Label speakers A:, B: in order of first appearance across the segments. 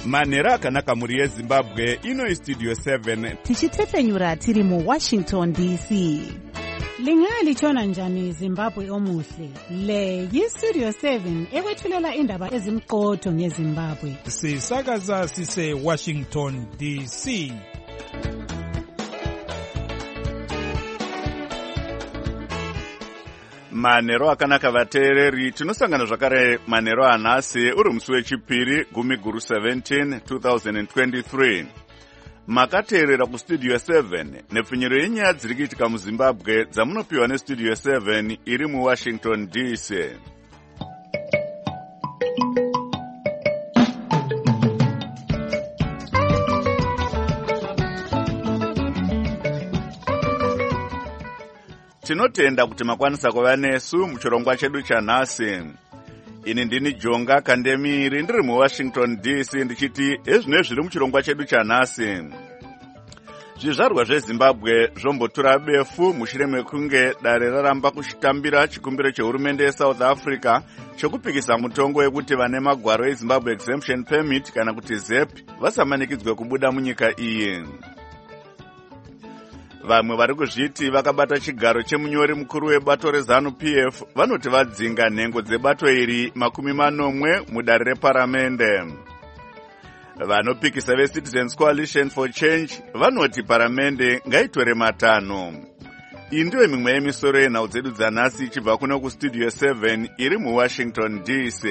A: manhero akanaka mhuri yezimbabwe. Ino Studio 7
B: tichitepfenyura tiri muWashington DC.
C: Lingalitshona njani Zimbabwe omuhle? Le yiStudio 7 ekwethulela indaba ezimqotho ngeZimbabwe.
D: Sisakaza sise Washington DC.
A: manhero akanaka vateereri. Tinosangana zvakare manhero anhasi uri musi wechipiri 10/17 2023. Makateerera kuStudio 7 nepfunyiro yenyaya dziri kuitika muZimbabwe dzamunopiwa neStudio 7 iri muWashington DC. Tinotenda kuti makwanisa kuva nesu muchirongwa chedu chanhasi. Ini ndini Jonga Kandemiri ndiri muWashington DC ndichiti ezvino zviri muchirongwa chedu chanhasi. Zvizvarwa zveZimbabwe zvombotura befu mushure mekunge dare raramba kushitambira chikumbiro chehurumende yeSouth Africa chokupikisa mutongo wekuti vane magwaro eZimbabwe Exemption Permit kana kuti ZEP vasamanikidzwe kubuda munyika iyi. Vamwe vari kuzviti vakabata chigaro chemunyori mukuru webato reZANU-PF vanoti vadzinga nhengo dzebato iri 40 mudare reparamende. Vanopikisa veCitizens Coalition for Change vanoti paramende ngaitore 5. Iyi ndiyo mimwe yemisoro yenhau dzedu dzanhasi ichibva kuno kuStudio 7 iri muWashington DC.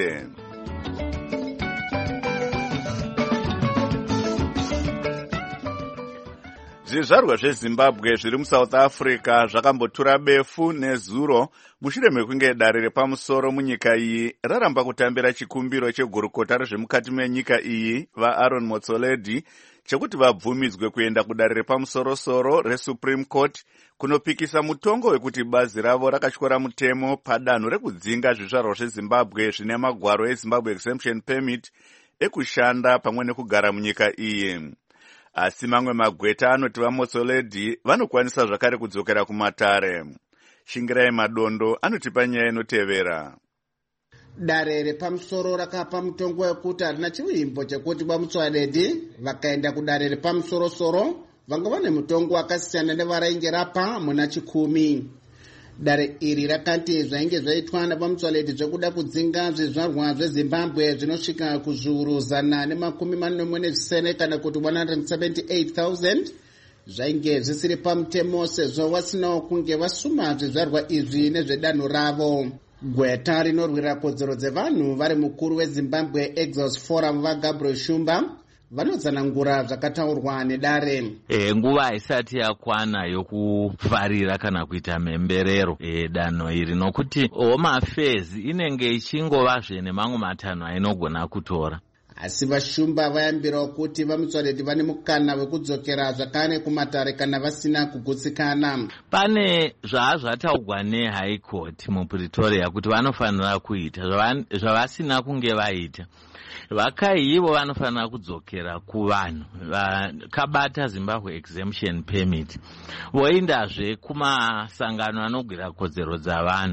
A: Zvizvarwa zveZimbabwe zviri muSouth Africa zvakambotura befu nezuro mushure mekunge dare repamusoro munyika iyi raramba kutambira chikumbiro chegurukota rezvemukati menyika iyi vaAaron Motsoaledi chekuti vabvumidzwe kuenda kudare repamusoro-soro reSupreme Court kunopikisa mutongo wekuti bazi ravo rakatyora mutemo padanho rekudzinga zvizvarwa zveZimbabwe zvine magwaro eZimbabwe Exemption Permit ekushanda pamwe nekugara munyika iyi. Asi mamwe magweta anoti vaMotsoaledi vanokwanisa zvakare kudzokera kumatare. Shingirai Madondo anotipa nyaya inotevera.
E: Dare repamusoro rakapa mutongo wekuti harina chivimbo chekuti vaMotsoaledi vakaenda kudare repamusoro-soro vanga vane mutongo wakasiyana nevarainge rapa muna 10. Dare iri rakati zvainge zvaitwa navaMotsoaledi zvekuda kudzinga zvizvarwa zveZimbabwe zvinosvika kuzviuru 140 kana kuti 178,000 zvainge zvisiri pamutemo sezvo vasinawo kunge vasuma zvizvarwa izvi nezvedanho ravo. Gweta rinorwira kodzero dzevanhu vari mukuru weZimbabwe Exos Forum vaGabriel Shumba vanozanangura zvakataurwa nedare.
F: Nguva isati yakwana yokufarira kana kuita mhemberero danho iri nokuti Home Affairs inenge ichingovazve nemamwe 5 ainogona kutora.
E: Asi vaShumba vayambirawo kuti vaMotsoaledi vane mukana wekudzokera zvakare kumatare kana vasina kugutsikana.
F: Pane zvataugwa neHigh Court muPretoria kuti vanofanira kuita zvavasina kunge vaita. Vakaivo vanofanira kudzokera kuvanhu vakabata Zimbabwe Exemption Permit voindazve kumasangano anogwira kodzero dzavanhu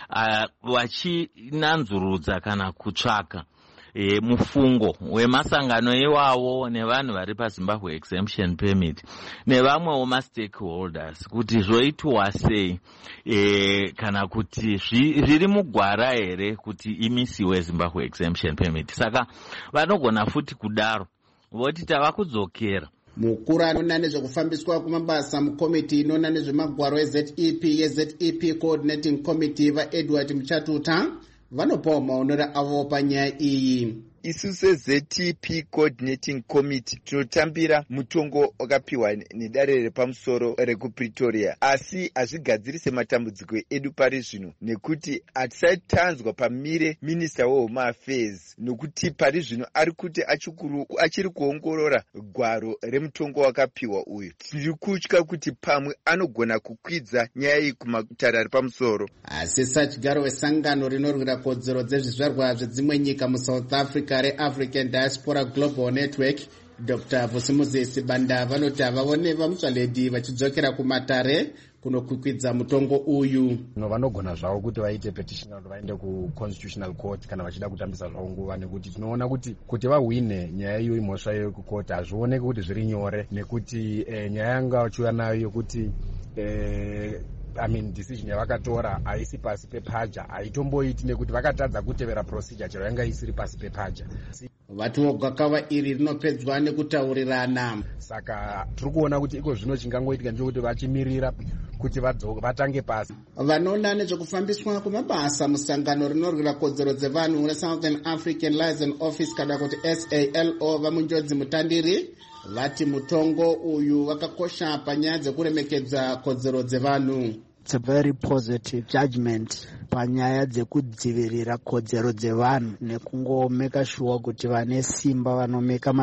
F: vachinanzurudza kana kutsvaka mufungo wemasangano iwawo nevanhu vari paZimbabwe Exemption Permit nevamwewo mastakeholders kuti zvoitwa sei kana kuti zviri mugwara here kuti imisiwe Zimbabwe Exemption Permit. Saka vanogona futi kudaro voti tava kudzokera.
E: Mukuru anona nezvekufambiswa kumabasa mukomiti inona nezvemagwaro eZEP yeZEP Coordinating Committee vaEdward Muchatuta vanopawo maonero avo panyaya iyi.
G: Isu seZEP Coordinating Committee tinotambira mutongo wakapiwa nedare repamusoro rekuPretoria, asi hazvigadzirise matambudziko edu pari zvino nekuti hatisatanzwa pamire Minister weHome Affairs nokuti pari zvino ari kuti achiri kuongorora gwaro remutongo wakapiwa uyu. Tiri kutya kuti pamwe anogona kukwidza nyaya iyi kumatare ari pamusoro.
E: Asi sachigaro wesangano rinorwira kodzero dzezvizvarwa zvedzimwe nyika muSouth Africa reAfrican Diaspora Global Network Dr. Vusimuzesi Banda vanoti havaone vaMutsvaledhi vachidzokera kumatare kunokwikwidza mutongo uyu.
H: Vanogona zvavo kuti vaite petition kuti vaende kuconstitutional court kana vachida kutambisa zvavo nguva, nekuti tinoona kuti vahwine nyaya iyo imhosva yekukoti hazvioneki kuti zviri nyore, nekuti nyaya yanga vachiuya nayo yokuti decision yavakatora haisi pasi pepaja, haitomboiti nekuti vakatadza kutevera procedure chero yanga isiri pasi pepaja.
E: Vatiwo gwakava iri rinopedzwa nekutaurirana.
H: Saka tiri kuona kuti iko zvino chingangoitika ndechekuti vachimirira kuti vatange pasi.
E: Vanoona nezvekufambiswa kwemabasa musangano rinorwira kodzero dzevanhu reSouthern African Liaison Office kana kuti SALO vamunjodzi mutandiri vati mutongo uyu wakakosha panyaya dzekuremekedza kodzero dzevanhu.
I: It's a very positive judgment panyaya dzekudzivirira kodzero dzevanhu nekungomeka sure kuti vane simba vanomeka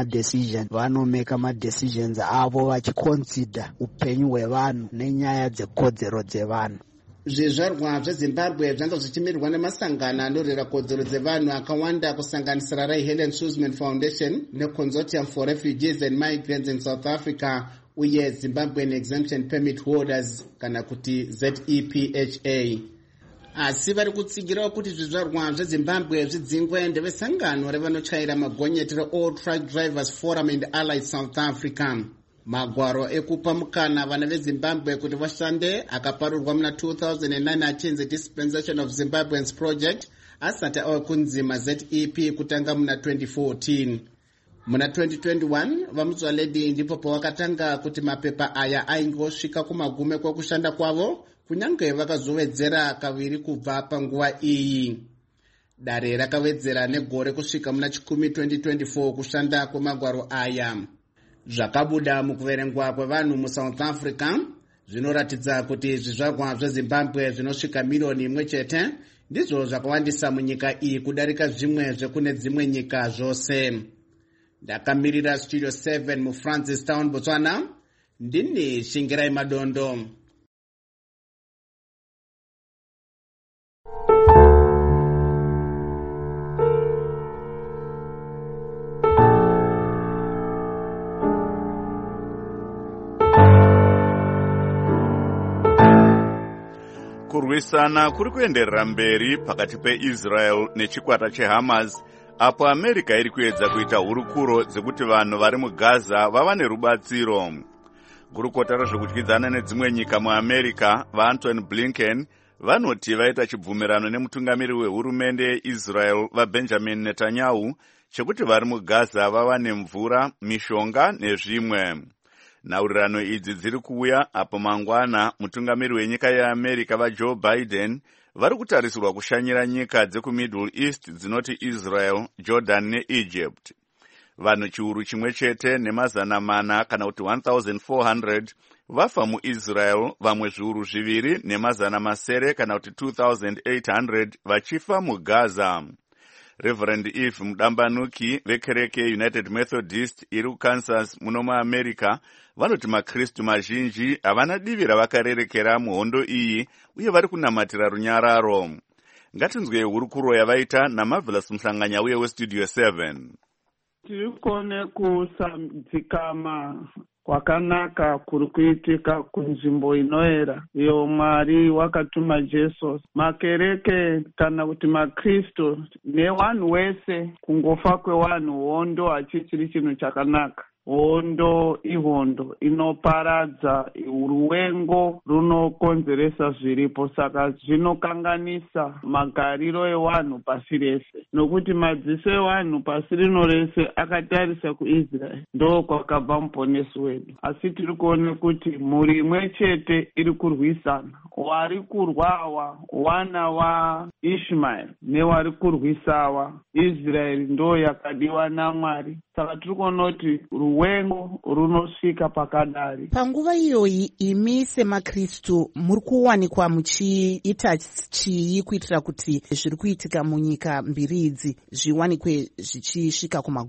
I: madecisions avo vachiconsider upenyu hwevanhu nenyaya dzekodzero dzevanhu.
E: Zvizvarwa zveZimbabwe zvanga zvichimirirwa nemasangano anorwira kodzero dzevanhu akawanda kusanganisira Ray Helen Suzman Foundation neConsortium for Refugees and Migrants in South Africa uye Zimbabwean Exemption Permit Holders kana kuti ZEPHA. Asi vari kutsigirawo kuti zvizvarwa zveZimbabwe zvidzingwe ndevesangano revanochaira magonyeti reAll Truck Drivers Forum and Allied South Africa. Magwaro ekupa mukana vana veZimbabwe kuti vashande akaparurwa muna 2009 achinzi Dispensation of Zimbabweans Project asati auya kunzima ZEP kutanga muna 2014. Muna 2021 vaMutsvaledhi ndipo pavakatanga kuti mapepa aya aingosvika kumagume kwekushanda kwavo kunyange vakazowedzera kaviri kubva panguva iyi. Dare rakawedzera negore kusvika muna chikumi 2024 kushanda kwemagwaro aya. Zvakabuda mukuverengwa kwevanhu muSouth Africa zvinoratidza kuti zvizvarwa zveZimbabwe zvinosvika milioni imwe chete ndizvo zvakawandisa munyika iyi kudarika zvimwe zvekune dzimwe nyika zvose. Ndakamirira Studio 7 muFrancistown, Botswana. Ndini Shingirai Madondo.
A: Kurwisana kuri kuenderera mberi pakati peIsrael nechikwata cheHamas, apo America iri kuedza kuita hurukuro dzekuti vanhu vari muGaza vava nerubatsiro. Gurukota rezvekudyidzana nedzimwe nyika muAmerica vaAntony Blinken vanoti vaita chibvumirano nemutungamiri wehurumende yeIsrael vaBenjamin Netanyahu chekuti vari muGaza vava nemvura, mishonga nezvimwe. Nhaurirano idzi dziri kuuya apo mangwana mutungamiri wenyika yeAmerica vaJoe Biden vari kutarisirwa kushanyira nyika dzekuMiddle East dzinoti Israel, Jordan neEgypt. Vanhu chiuru chimwe chete nemazana mana kana kuti 1,400 vafa muIsrael, vamwe zviuru zviviri nemazana masere kana kuti 2,800 vachifa muGaza. Reverend Eve Mudambanuki vekereke United Methodist iri kuKansas muno muAmerica vanoti maKristu mazhinji havana divi ravakarerekera muhondo iyi uye vari kunamatira runyararo. Ngatinzwe hurukuro yavaita naMarvelous Mhlanganya uye weStudio 7.
J: Tiri kuone kusamdzikama kwakanaka kuri kuitika kunzvimbo inoera iyo Mwari wakatuma Jesu. Makereke kana kuti maKristu nevanhu wese kungofa kwevanhu hondo hachichiri chinhu chakanaka. Hondo ihondo inoparadza, ruvengo runokonzeresa zviripo, saka zvinokanganisa magariro evanhu pasi rese, nokuti madziso evanhu pasi rino rese akatarisa kuIsraeri, ndo kwakabva muponesi wedu. Asi tiri kuona kuti mhuri imwe chete iri kurwisana, wari kurwawa wana waIshmaeri newari kurwisawa Israeri ndo yakadiwa naMwari. Saka tiri kuona kuti ruvengo runosvika pakadari.
B: Panguva iyoyi imi semakristu muri kuwanikwa muchiita chii kuitira kuti zviri kuitika munyika mbiri idzi zviwanikwe zvichisvika kumagumo?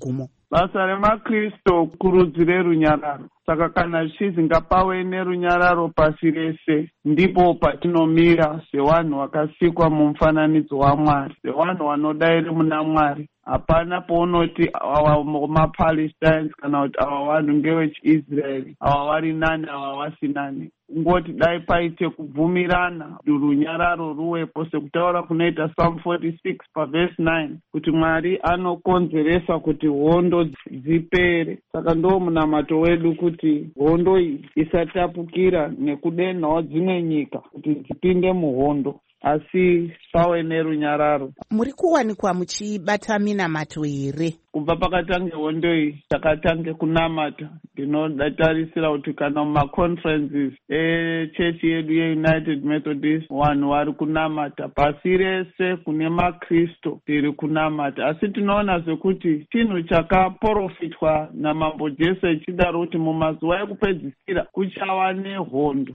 J: basa remakristu kurudzire runyararo. Saka kana zvichizi ngapave nerunyararo pasi rese, ndipo patinomira sevanhu vakasikwa mumufananidzo waMwari, sevanhu vanodairi muna Mwari. Hapana pounoti ava maPalestines kana kuti ava vanhu ngevechiIsraeri, ava vari nani ava vasinani. Ngoti dai paite kubvumirana runyararo ruwepo, sekutaura kunoita Psalm 46 pavhesi 9 kuti Mwari anokonzeresa kuti hondo dzipere. Saka ndo munamato wedu kuti hondo iyi isatapukira nekudenhawo dzimwe nyika kuti dzipinde muhondo, asi pave nerunyararo.
B: Muri kuwanikwa muchibata minamato here?
J: Kubva pakatange hondo iyi takatange kunamata. Ndinodatarisira kuti kana mumaconferences echechi yedu yeUnited Methodist vanhu vari kunamata pasi rese, kune makristu tiri kunamata. Asi tinoona sekuti chinhu chakaprofitwa namambo Jesu echidaro kuti mumazuva ekupedzisira kuchava nehondo.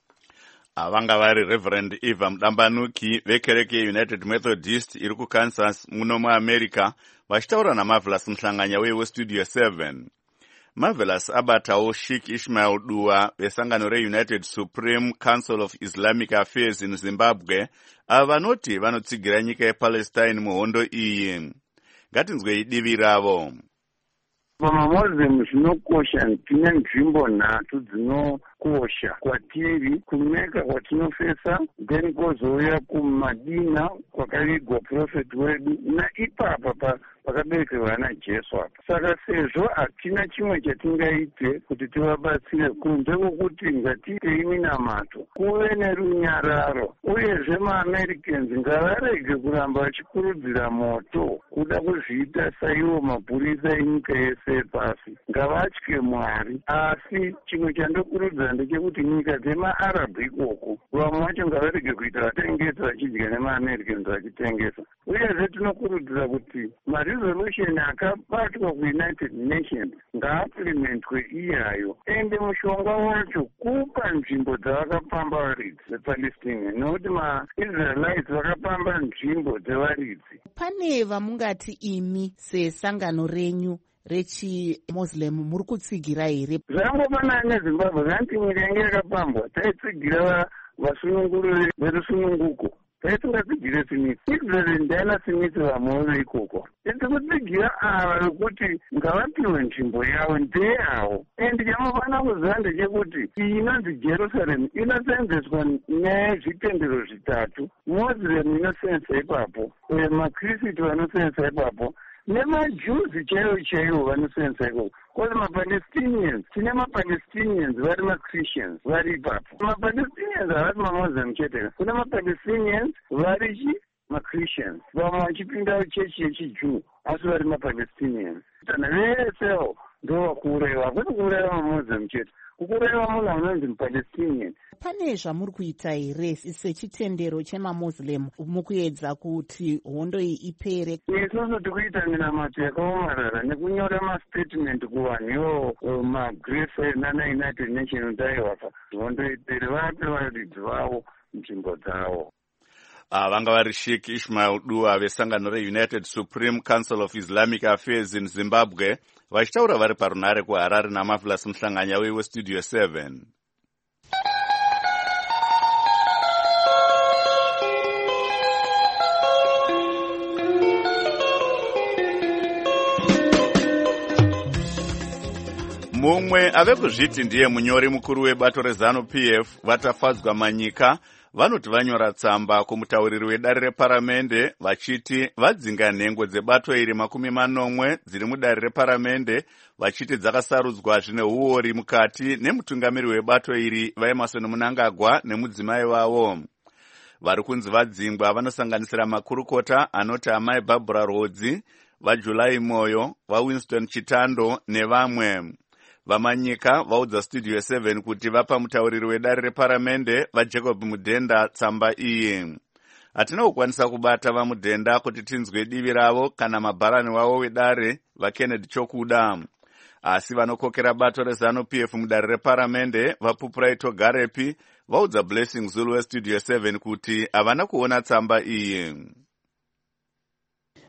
A: Vanga vari Reverend Eva Mudambanuki vekereke yeUnited Methodist iri kuKansas muno muAmerica, vachitaura naMarvelous Muhlanganya weStudio 7. Marvelous abatawo Sheikh Ishmael Dua vesangano reUnited Supreme Council of Islamic Affairs in Zimbabwe, ava vanoti vanotsigira nyika yePalestine muhondo iyi. Ngatinzwei divi ravo.
K: PaMaMuslim zvinokosha, tine nzvimbo nhatu dzinokosha kwatiri: kuMeka kwatinofesa, then kwozouya kuMadina kwakavigwa profeti wedu, naipapa pakaberekwa vana Jesu apa. Saka sezvo hatina chimwe chatingaite kuti tivabatsire kunze kwokuti ngatiitei minamato, kuve nerunyararo, uyezve maAmericans ngavarege kuramba vachikurudzira moto kuda kuzviita saiwo mapurisa enyika yese pasi. Ngavatye Mwari. Asi chimwe chandokurudzira ndechekuti nyika dzemaArabhu ikoko vamwe vacho ngavarege kuita vatengesa vachidya nemaAmericans vachitengesa. Uyezve tinokurudzira kuti maresolution akabatwa kuUnited Nations ngaaplimentwe iyayo, ende mushonga wacho kupa nzvimbo dzavakapamba varidzi vePalestine, nokuti maIsraelites vakapamba nzvimbo dzevaridzi.
B: Pane vamungati imi sesangano renyu rechiMuslim muri kutsigira here?
K: Zvangofana neZimbabwe, kanti nyika yange yakapambwa taitsigira vasununguri verusununguko, taisingatsigire Smith. Israel ndiana Smith vamwe ikoko. Tikutsigira ava vekuti ngavapiwe nzvimbo yavo ndeyavo. Endi chamufana kuziva ndechekuti iyi inonzi Jerusalem inoseenzeswa nyaya yezvitendero zvitatu. Muslim inosenza ipapo, uye maKristu vanosenza ipapo, nemaJews chaivo vanosenza ikoko. Kwoti maPalestinians, tine maPalestinians vari maChristians vari ipapo. MaPalestinians havasi maMuslim chete, kuna maPalestinians vari maChristians, vamwe vachipinda chechi yechiJew asi vari maPalestinians. Kana vesewo ndo vakuuraiwa, hakuti kuuraiwa maMuslim chete, kukuraiwa munhu anonzi muPalestinian.
B: Pane zvamuri kuita here sechitendero chemaMuslim mukuedza kuti hondo iyi ipere?
K: Isusu tikuita minamato yakaomarara nekunyora mastatement kuvanhu ivo maGreece nanaUnited Nations daiwapa hondo ipere, vape varidzi vavo nzvimbo dzavo.
A: Vanga vari Sheikh Ishmael Dua vesangano reUnited Supreme Council of Islamic Affairs in Zimbabwe vachitaura vari parunhare kuHarare naMarvelous Muhlanganya weStudio 7. Mumwe ave kuzviti ndiye munyori mukuru webato reZANU-PF vatafadzwa manyika vanoti vanyora tsamba kumutauriri wedare reparamende vachiti vadzinga nhengo dzebato iri 40 dziri mudare reparamende vachiti dzakasarudzwa zvine uori mukati nemutungamiri webato iri vaEmerson Mnangagwa nemudzimai wavo. Vari kunzi vadzingwa vanosanganisira makurukota anoti amai Barbara Rodzi, vaJulai Moyo, vaWinston Chitando nevamwe. Vamanyika vaudza Studio 7 kuti vapa mutauriri wedare reparamende vaJacob Mudhenda tsamba iyi. Hatina kukwanisa kubata vaMudhenda kuti tinzwe divi ravo kana mabharani wavo wedare vaKennedy Chokuda. Asi vanokokera bato reZANU-PF mudare reparamende vaPupuraito Garepi vaudza Blessing Zulu weStudio 7 kuti havana kuona tsamba iyi.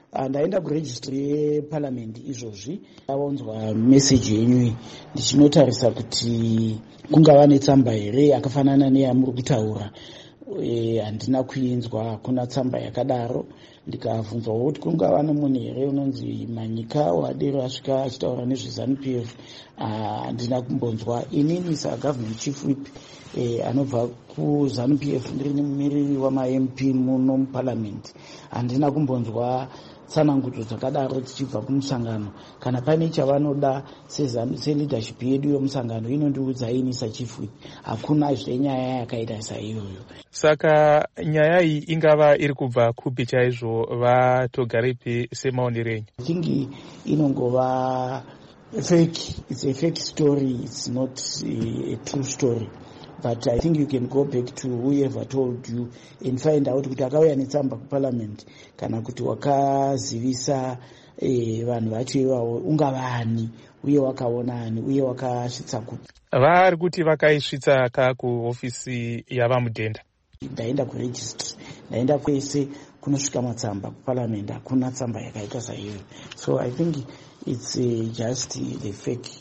I: ndaenda kuregistry yeparliament izvozvi ndavanzwa meseji yenyu ndichinotarisa kuti kungava netsamba here akafanana neyamuri kutaura. Handina kuinzwa, hakuna tsamba yakadaro. Ndikabvunzwawo kuti kungava nomunhu here unonzi Manyika wadero asvika achitaura nezveZANU-PF. Handina kumbonzwa. Inini sagovernment chief whip anobva kuZANU-PF ndiri mumiriri wama-MP muno muparliament. Handina kumbonzwa tsanangudzo dzakadaro tichibva kumusangano. Kana pane chavanoda seleadership yedu yomusangano inondiudzai sachief whip. Hakuna zvenyaya yakaita saiyoyo.
D: Saka nyaya iyi ingava iri kubva kupi chaizvo vatogarepi semaonero enyu?
I: I think inongova fake. It's a fake story. It's not a true story. But I think you can go back to whoever told you and find out kuti akauya netsamba kuparliament kana kuti wakazivisa vanhu vacho ivavo ungavani uye wakaonani uye wakasvitsa kupi.
D: Vari kuti vakaisvitsa kuhofisi yavamudhenda.
I: Ndaenda kuregistry, ndaenda kwese kunosvika matsamba kuparliament, hakuna tsamba yakaita saiyo. So I think it's just the fake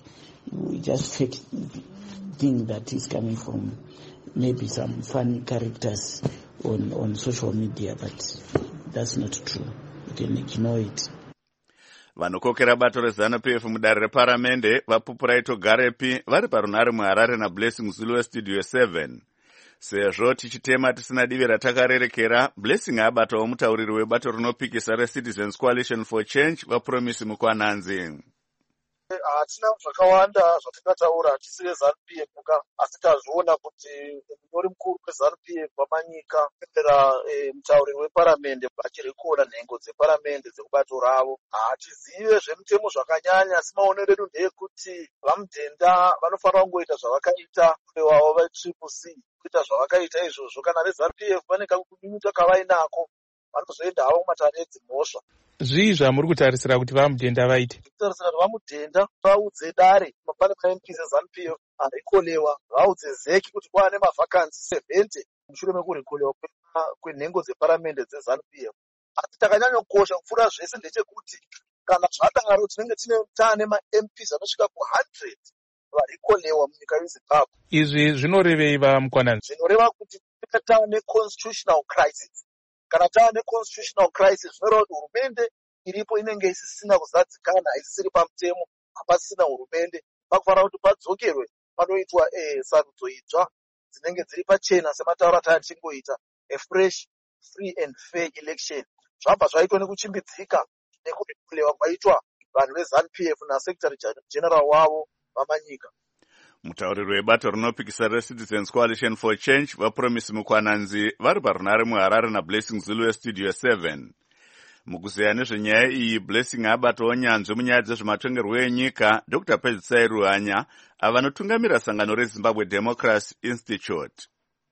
I: thing that is coming from maybe some funny characters on social media, but that's not true. You can ignore it.
A: Vanokokera bato reZANU-PF mudare reparamende vapupura itogarepi vari parunare muHarare naBlessing Zulu weStudio 7. Sezvo tichitema tisina divi ratakarerekera, Blessing abatawo mutauriri webato rinopikisa reCitizens Coalition for Change vaPromisi Mukwananzi.
L: Hatina zvakawanda zvatingataura tisi veZANU-PF asi tazviona kuti munyori mukuru weZANU-PF waManyika kupembera mutauriri weparamende vachirekoda nhengo dzeparamende dzekubato ravo. Hatizive zvemutemo zvakanyanya, asi maonero edu ndeyekuti vamudhenda vanofanira kungoita zvavakaita wavo veCCC kuita zvavakaita izvozvo. Kana veZANU-PF vane kakunyunyuta kavainako vanozoenda havo kumatare edzimhosva.
D: Zvii zvamuri kutarisira kuti vamudhenda vaite?
L: Kutarisira kuti vamudhenda vaudze dare pane maMP eZANU-PF arikolewa, vaudze zeki kuti kwaane mavhakansi 70 mushure mekurikolewa kwenhengo dzeparamende dzeZANU-PF. Asi takanyanyokosha kupfuura zvese ndechekuti kana zvadaro tinenge taane maMPs anosvika ku100 varikolewa munyika yeZimbabwe.
D: Izvi zvinorevei vaMukwananzi?
L: Zvinoreva kuti taane constitutional crisis. Kana taane constitutional crisis zvinoreva kuti hurumende iripo inenge isisina kuzadzikana, isisiri pamutemo, hapasisina hurumende. Pakufanira kuti padzokerwe panoitwa sarudzo itsva dzinenge dziri pachena sematauro atatichingoita, a fresh, free and fair election. Zvabva zvaitwa nekuchimbidzika nekurikulewa kwaitwa vanhu veZANU-PF naSecretary General wavo vaManyika.
A: Mutauriri webato rinopikisa reCitizens Coalition for Change vaPromisi Mukwananzi vari parunare muHarare naBlessing Zulu weStudio 7. Mukuzeya nezvenyaya iyi, Blessing abatawo nyanzvi munyaya dzezvematongerwo enyika Dr. Pedzisai Ruhanya avanotungamira sangano reZimbabwe Democracy Institute.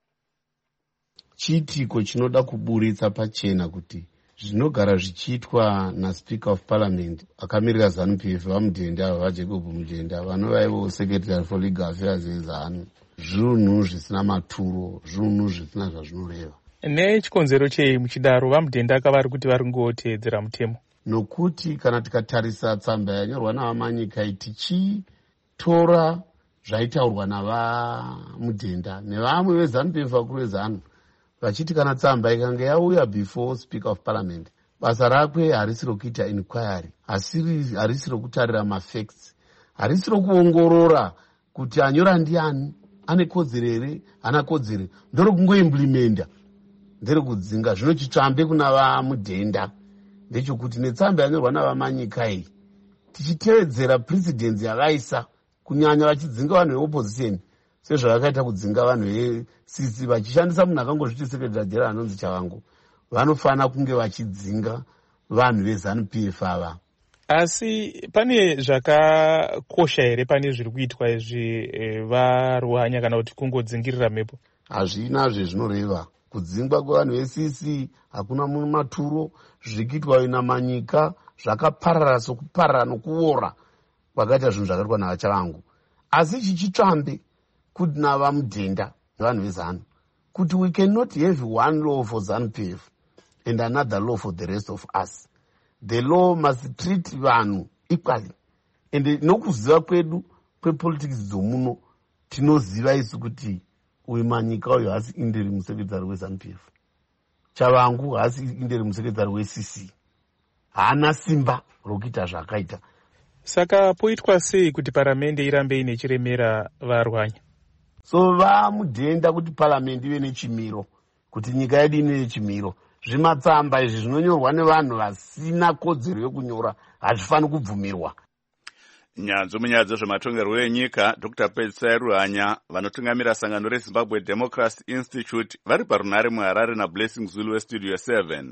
M: Chiitiko chinoda kuburitsa pachena kuti zvinogara zvichiitwa naSpeaker of Parliament akamirira ZANU-PF vamudhenda vaJacob Mudhenda vanovaivo Secretary for Legal Affairs yeZANU, zvinhu zvisina maturo, zvinhu zvisina zvazvinoreva.
D: Nechikonzero chei muchidaro vamudhenda kavari kuti vari kungoteedzera mutemo?
M: Nokuti kana tikatarisa tsamba yanyorwa navaManyika tichitora zvaitaurwa navamudhenda nevamwe veZANU-PF vakuru veZANU vachiti kana tsamba ikanga yauya before Speaker of Parliament, basa rakwe harisi rokuita inquiry, harisi rokutarira mafacts, harisi rokuongorora kuti anyora ndiani, ane kodzero here, hana kodzero, ndorokungoimplimenta, nderekudzinga. Zvino chitsvambe kuna vamudhenda ndechekuti netsamba yanyorwa navaManyika iyi tichitevedzera precedence yavaisa, kunyanya vachidzinga vanhu veopposition sezvavakaita kudzinga vanhu veCC vachishandisa munhu akangozviti Secretary General anonzi Chavangu, vanofanira kunge vachidzinga vanhu veZANU-PF ava.
D: Asi pane zvakakosha here pane zviri kuitwa izvi vaRuhanya kana kuti kungodzingirira mhepo?
M: Hazvina zvezvinoreva. Kudzingwa kwevanhu veCC hakuna munhu maturo, zvirikuitwa naManyika zvakaparara sokuparara nokuora kwakaita zvinhu zvakaitwa navaChavangu. Asi chichitsvambe kuti navamudhenda vanhu veZANU kuti we cannot have one law for ZANU-PF and another law for the rest of us. the law must treat vanhu equally. And nokuziva kwedu kwepolitics dzomuno tinoziva isu kuti uyu Manyika uyu hasi interim secretary weZANU-PF, Chavangu hasi interim secretary weCC, haana simba rokuita zvakaita.
D: Saka poitwa sei kuti paramende irambe ine chiremera varwanya?
M: So vamudhenda kuti paramende ive nechimiro, kuti nyika yedu ine nechimiro. Zvimatsamba izvi zvinonyorwa nevanhu vasina kodzero yokunyora hazvifaniri kubvumirwa.
A: Nyanzvi munyaya dzezvematongerwo enyika, Dr. Pedzisai Ruhanya, vanotungamira sangano reZimbabwe Democracy Institute, vari parunare muHarare naBlessing Zulu weStudio 7.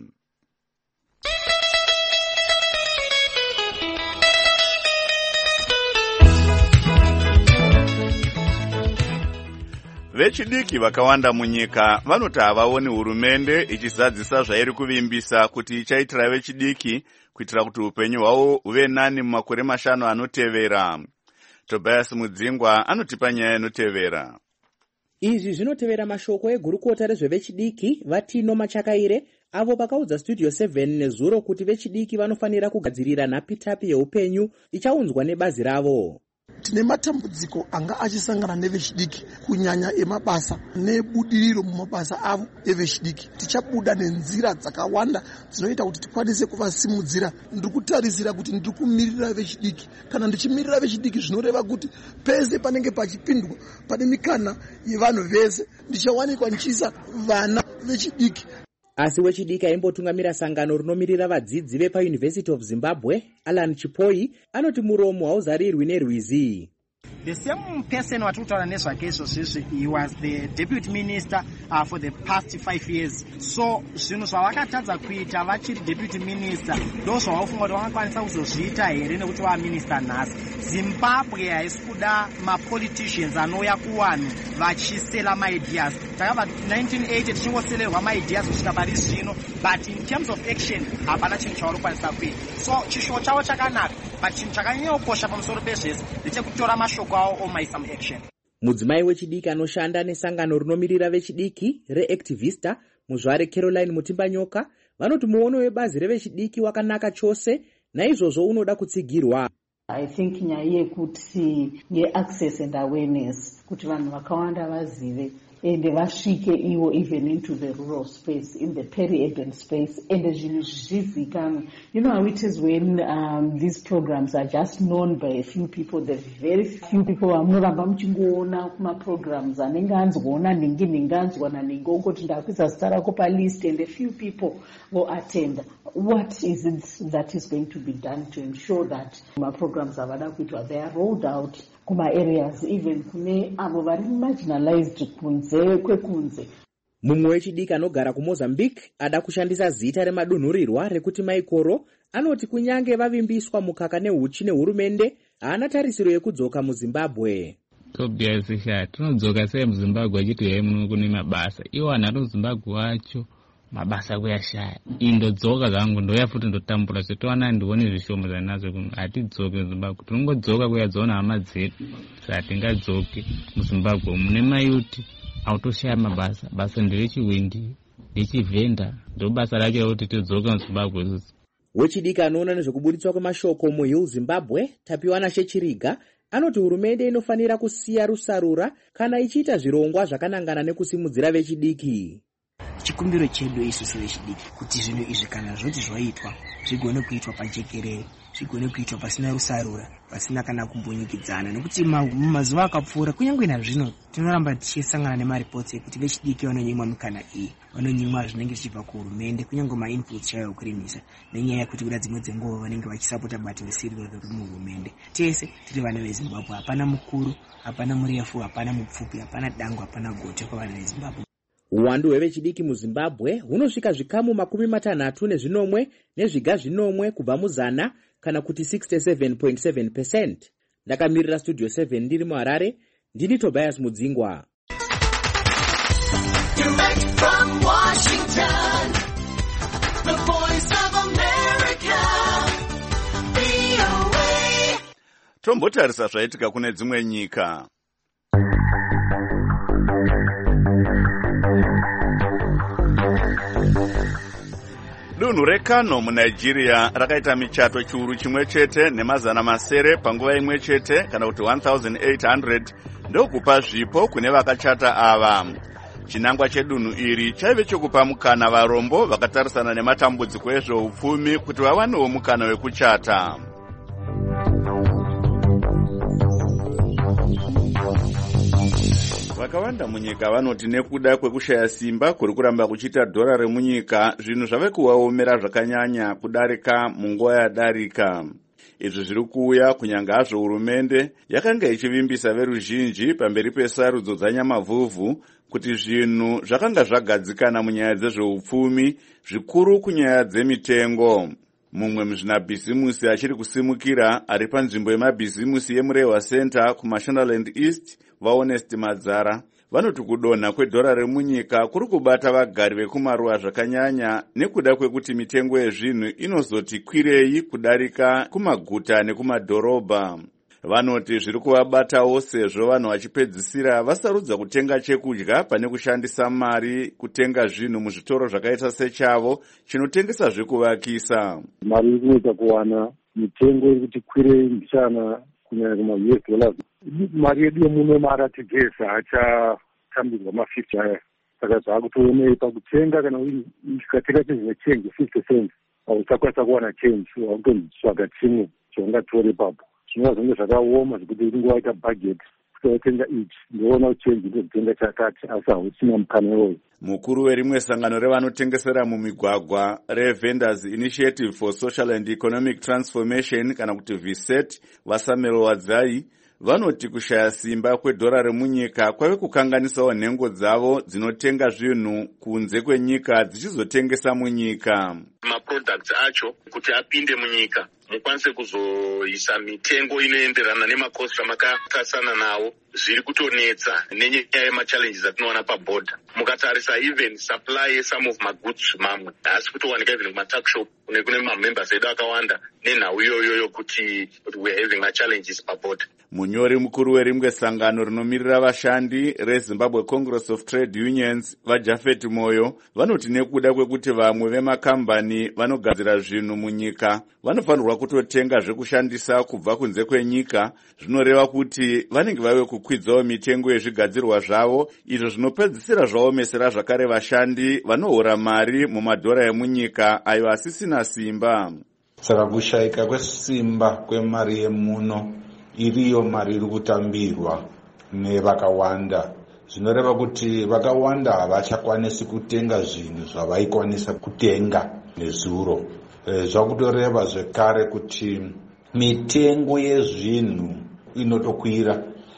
A: Vechidiki vakawanda munyika vanoti havaoni hurumende ichizadzisa zvairi kuvimbisa kuti ichaitira vechidiki kuitira kuti upenyu hwavo huve nani mumakore 5 anotevera. Tobias Mudzingwa anotipa nyaya inotevera.
N: Izvi zvinotevera mashoko egurukota rezvevechidiki Vatino Machakaire avo vakaudza Studio 7 nezuro kuti vechidiki vanofanira kugadzirira nhapitapi yeupenyu ichaunzwa nebazi ravo.
O: Tine matambudziko anga achisangana nevechidiki kunyanya emabasa nebudiriro mumabasa avo evechidiki. Tichabuda nenzira dzakawanda dzinoita kuti tikwanise kuvasimudzira. Ndiri kutarisira kuti ndiri kumirira vechidiki. Kana ndichimirira vechidiki zvinoreva kuti pese panenge pachipindwa pane mikana yevanhu vese ndichawanikwa nchiisa vana vechidiki.
N: Asi wechidiki aimbotungamira sangano rinomiririra vadzidzi vepaUniversity of Zimbabwe, Alan Chipoi, anoti muromo hauzarirwi nerwizi.
P: The same person watutaura nezvake izvozvizvi, he was the deputy minister for the past 5 years. So zvinhu zvavakatadza kuita vachiri deputy minister ndo zvavafunga kuti vangakwanisa kuzozviita here nekuti vaminister nhasi. Zimbabwe haisi kuda mapoliticians anouya kuvanhu vachisela maideas. Takabva 1980 tichingoselerwa maideas kusvika pari zvino, but in terms of action hapana chinhu chavarikwanisa kuita. So chishuwo chavo chakanaka, but chinhu chakanyanyokosha pamusoro pezvese ndechekutora mashoko avo omaisa muaction.
N: Mudzimai wechidiki anoshanda nesangano rinomiririra vechidiki reActivista muzvare Caroline Mutimbanyoka vanoti muono webazi revechidiki wakanaka chose, naizvozvo unoda kutsigirwa.
Q: I think nyaya yekuti ye-access and awareness kuti vanhu vakawanda vazive ende vasvike ivo even into the rural space, in the peri-urban space, and zvinhu zvizivikanwe. You know how it is when these programs are just known by a few people, the very few people vamunoramba muchingoona kuma-programs anenge anzwaona ningi anzwa naningi ongoti ndakuisa zita rako palist and a few people will attend. What is it that is going to be done to ensure that ma-programs avada kuitwa they are rolled out kuma-areas even kune avo vari marginalized kunze kwekunze?
N: Mumwe wechidiki anogara kuMozambique ada kushandisa zita remadunhurirwa rekuti Maikoro anoti kunyange vavimbiswa mukaka nehuchi nehurumende haana tarisiro yekudzoka muZimbabwe.
R: Tobias tinodzoka sei muZimbabwe achiti yai muno kune mabasa iwo anaro muZimbabwe wacho mabasa kuyashaya. Indodzoka zangu ndoya futi ndotambura setowana ndione zvishomo zvanazo kuno hatidzoke muZimbabwe, tinongodzoka kuyadzoona hama dzedu satingadzoke muZimbabwe mune mayuti autoshaya mabasa, basa nderechiwindi ndechivhenda ndo basa racho kuti tidzoke muZimbabwe.
N: Wechidiki anoona nezvekuburitswa kwemashoko muHill Zimbabwe Tapiwana Shechiriga anoti hurumende inofanira kusiya rusarura kana ichiita zvirongwa zvakanangana nekusimudzira vechidiki.
P: Chikumbiro chedu isusu vechidiki kuti zvinhu izvi kana zvoti zvaitwa zvigone kuitwa pajekerere, zvigone kuitwa pasina rusarura, pasina kana kumbunyikidzana, nekuti mumazuva akapfuura kunyange nazvino tinoramba tichisangana nemaripoti ekuti vechidiki vanonyimwa mikana iyi, vanonyimwa zvinenge zvichibva kuhurumende, kunyange mainputs chaiwo yokurimisa, nenyaya yekuti kuda dzimwe dzenguva vanenge vachisapota bato risiri riri muhurumende. Tese tiri vana veZimbabwe, hapana mukuru, hapana murefu, hapana mupfupi, hapana dango, hapana gote kwavana veZimbabwe.
N: Uwandu hwevechidiki muZimbabwe hunosvika zvikamu 33 nezviga zvinomwe kubva muzana kana kuti 67.7%. Ndakamirira Studio 7 ndiri muHarare, ndini Tobias Mudzingwa. Direct from Washington, the voice of America, VOA.
A: Tombotarisa zvaitika kune dzimwe nyika. Dunhu reKano muNigeria rakaita michato chiuru chimwe chete nemazana masere panguva imwe chete kana kuti 1800 ndokupa zvipo kune vakachata ava. Chinangwa chedunhu iri chaive chokupa mukana varombo vakatarisana nematambudziko ezveupfumi kuti vawanewo mukana wekuchata. Vakawanda munyika vanoti nekuda kwekushaya simba kuri kuramba kuchita dhora remunyika, zvinhu zvave kuvaomera zvakanyanya kudarika munguva yadarika. Izvi zviri kuuya kunyange hazvo hurumende yakanga ichivimbisa veruzhinji pamberi pesarudzo dzanyamavhuvhu kuti zvinhu zvakanga zvagadzikana munyaya dzezveupfumi, zvikuru kunyaya dzemitengo. Mumwe muzvinabhizimusi achiri kusimukira ari panzvimbo yemabhizimusi yeMurewa Center kuMashonaland East, vaHonest Madzara, vanoti kudonha kwedhora remunyika kuri kubata vagari vekumaruwa zvakanyanya nekuda kwekuti mitengo yezvinhu inozoti kwirei kudarika kumaguta nekumadhorobha. Vanoti zviri kuvabatawo sezvo vanhu vachipedzisira vasarudza kutenga chekudya pane kushandisa mari kutenga zvinhu muzvitoro zvakaita sechavo chinotengesa zvekuvakisa.
S: Mari iri kuita kuwana, mitengo iri kuti kwirei mbichana kunyanya kuma-US dollars. Mari yedu yemuno maratigesi hachatambirwa ma50 aya. Saka zvakutoonei pakutenga kana ukatenga chinhu nechange 50 cents hauchakwanisa kuwana change, hautonzvaga chimwe chaungatore ipapo. Zvinova zvonge zvakaoma zvekuti unenge waita budget kuti watenga ichi ndoona change ndokutenga chakati asi hausina mukana iwoyo.
A: Mukuru werimwe sangano revanotengesera mumigwagwa reVendors Initiative for Social and Economic Transformation kana kuti VSET, vaSamuel Wadzai, vanoti kushaya simba kwedhora remunyika kwave kukanganisawo nhengo dzavo dzinotenga zvinhu kunze kwenyika dzichizotengesa munyika.
T: Maproducts acho kuti apinde munyika mukwanise kuzoisa mitengo inoenderana nemakosti amakakasana nawo, zviri kutonetsa nenyaya yemachallenges atinoona paborder. Mukatarisa even supply some of magoods mamwe haasi kutowanika even kumatakshop kune mamembers edu akawanda nenhau iyoyo kuti we're having machallenges paborder.
A: Munyori mukuru werimwe sangano rinomirira vashandi reZimbabwe Congress of Trade Unions, vaJafet Moyo, vanoti nekuda kwekuti vamwe vemakambani vanogadzira zvinhu munyika vanofanirwa kutotenga zvekushandisa kubva kunze kwenyika, zvinoreva kuti vanenge vave kukwidzawo mitengo yezvigadzirwa zvavo, izvo zvinopedzisira zvaomesera zvakare vashandi vanohora mari mumadhora emunyika ayo asisina simba.
U: Saka kushayika kwesimba kwemari yemuno iriyo mari iri kutambirwa nevakawanda, zvinoreva kuti vakawanda havachakwanisi kutenga zvinhu zvavaikwanisa kutenga nezuro. Zvakutoreva zvekare kuti mitengo yezvinhu inotokwira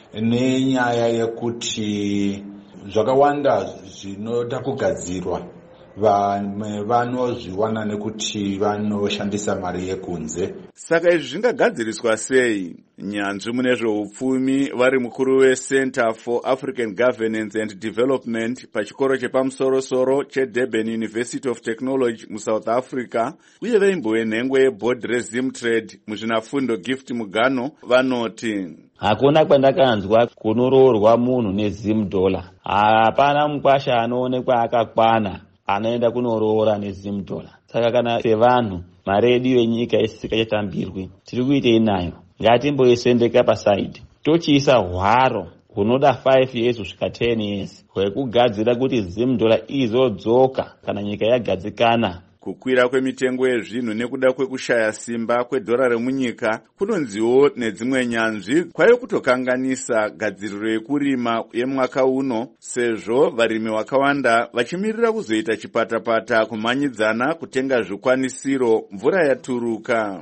U: nenyaya yekuti zvakawanda zvinoda kugadzirwa vamwe vanozviwana nekuti vanoshandisa mari yekunze.
A: Saka izvi zvingagadziriswa sei? Nyanzvi mune zveupfumi vari mukuru weCenter for African Governance and Development pachikoro chepamusoro-soro cheDurban University of Technology muSouth Africa, uye veimbo yenhengwe yeboard reZimtrade muzvinafundo Gift Mugano, vanoti
V: hakuna kwandakanzwa kunoroorwa munhu neZim-dollar. Hapana mukwasha anoonekwa akakwana anoenda kunoroora neZim-dollar. Saka kana sevanhu mari yedu yenyika isikachatambirwi, tiri kuitei nayo? Ngatimboisendeka pasaidi, tochiisa hwaro hunoda 5 years kusvika 10 years hwekugadzira kuti Zim-dollar izodzoka kana nyika yagadzikana.
A: Kukwira kwemitengo yezvinhu nekuda kwekushaya simba kwedhora remunyika kunonziwo nedzimwe nyanzvi kwaive kutokanganisa gadziriro yekurima yemwaka uno, sezvo varimi vakawanda vachimirira kuzoita chipatapata kumhanyidzana kutenga zvikwanisiro mvura yaturuka.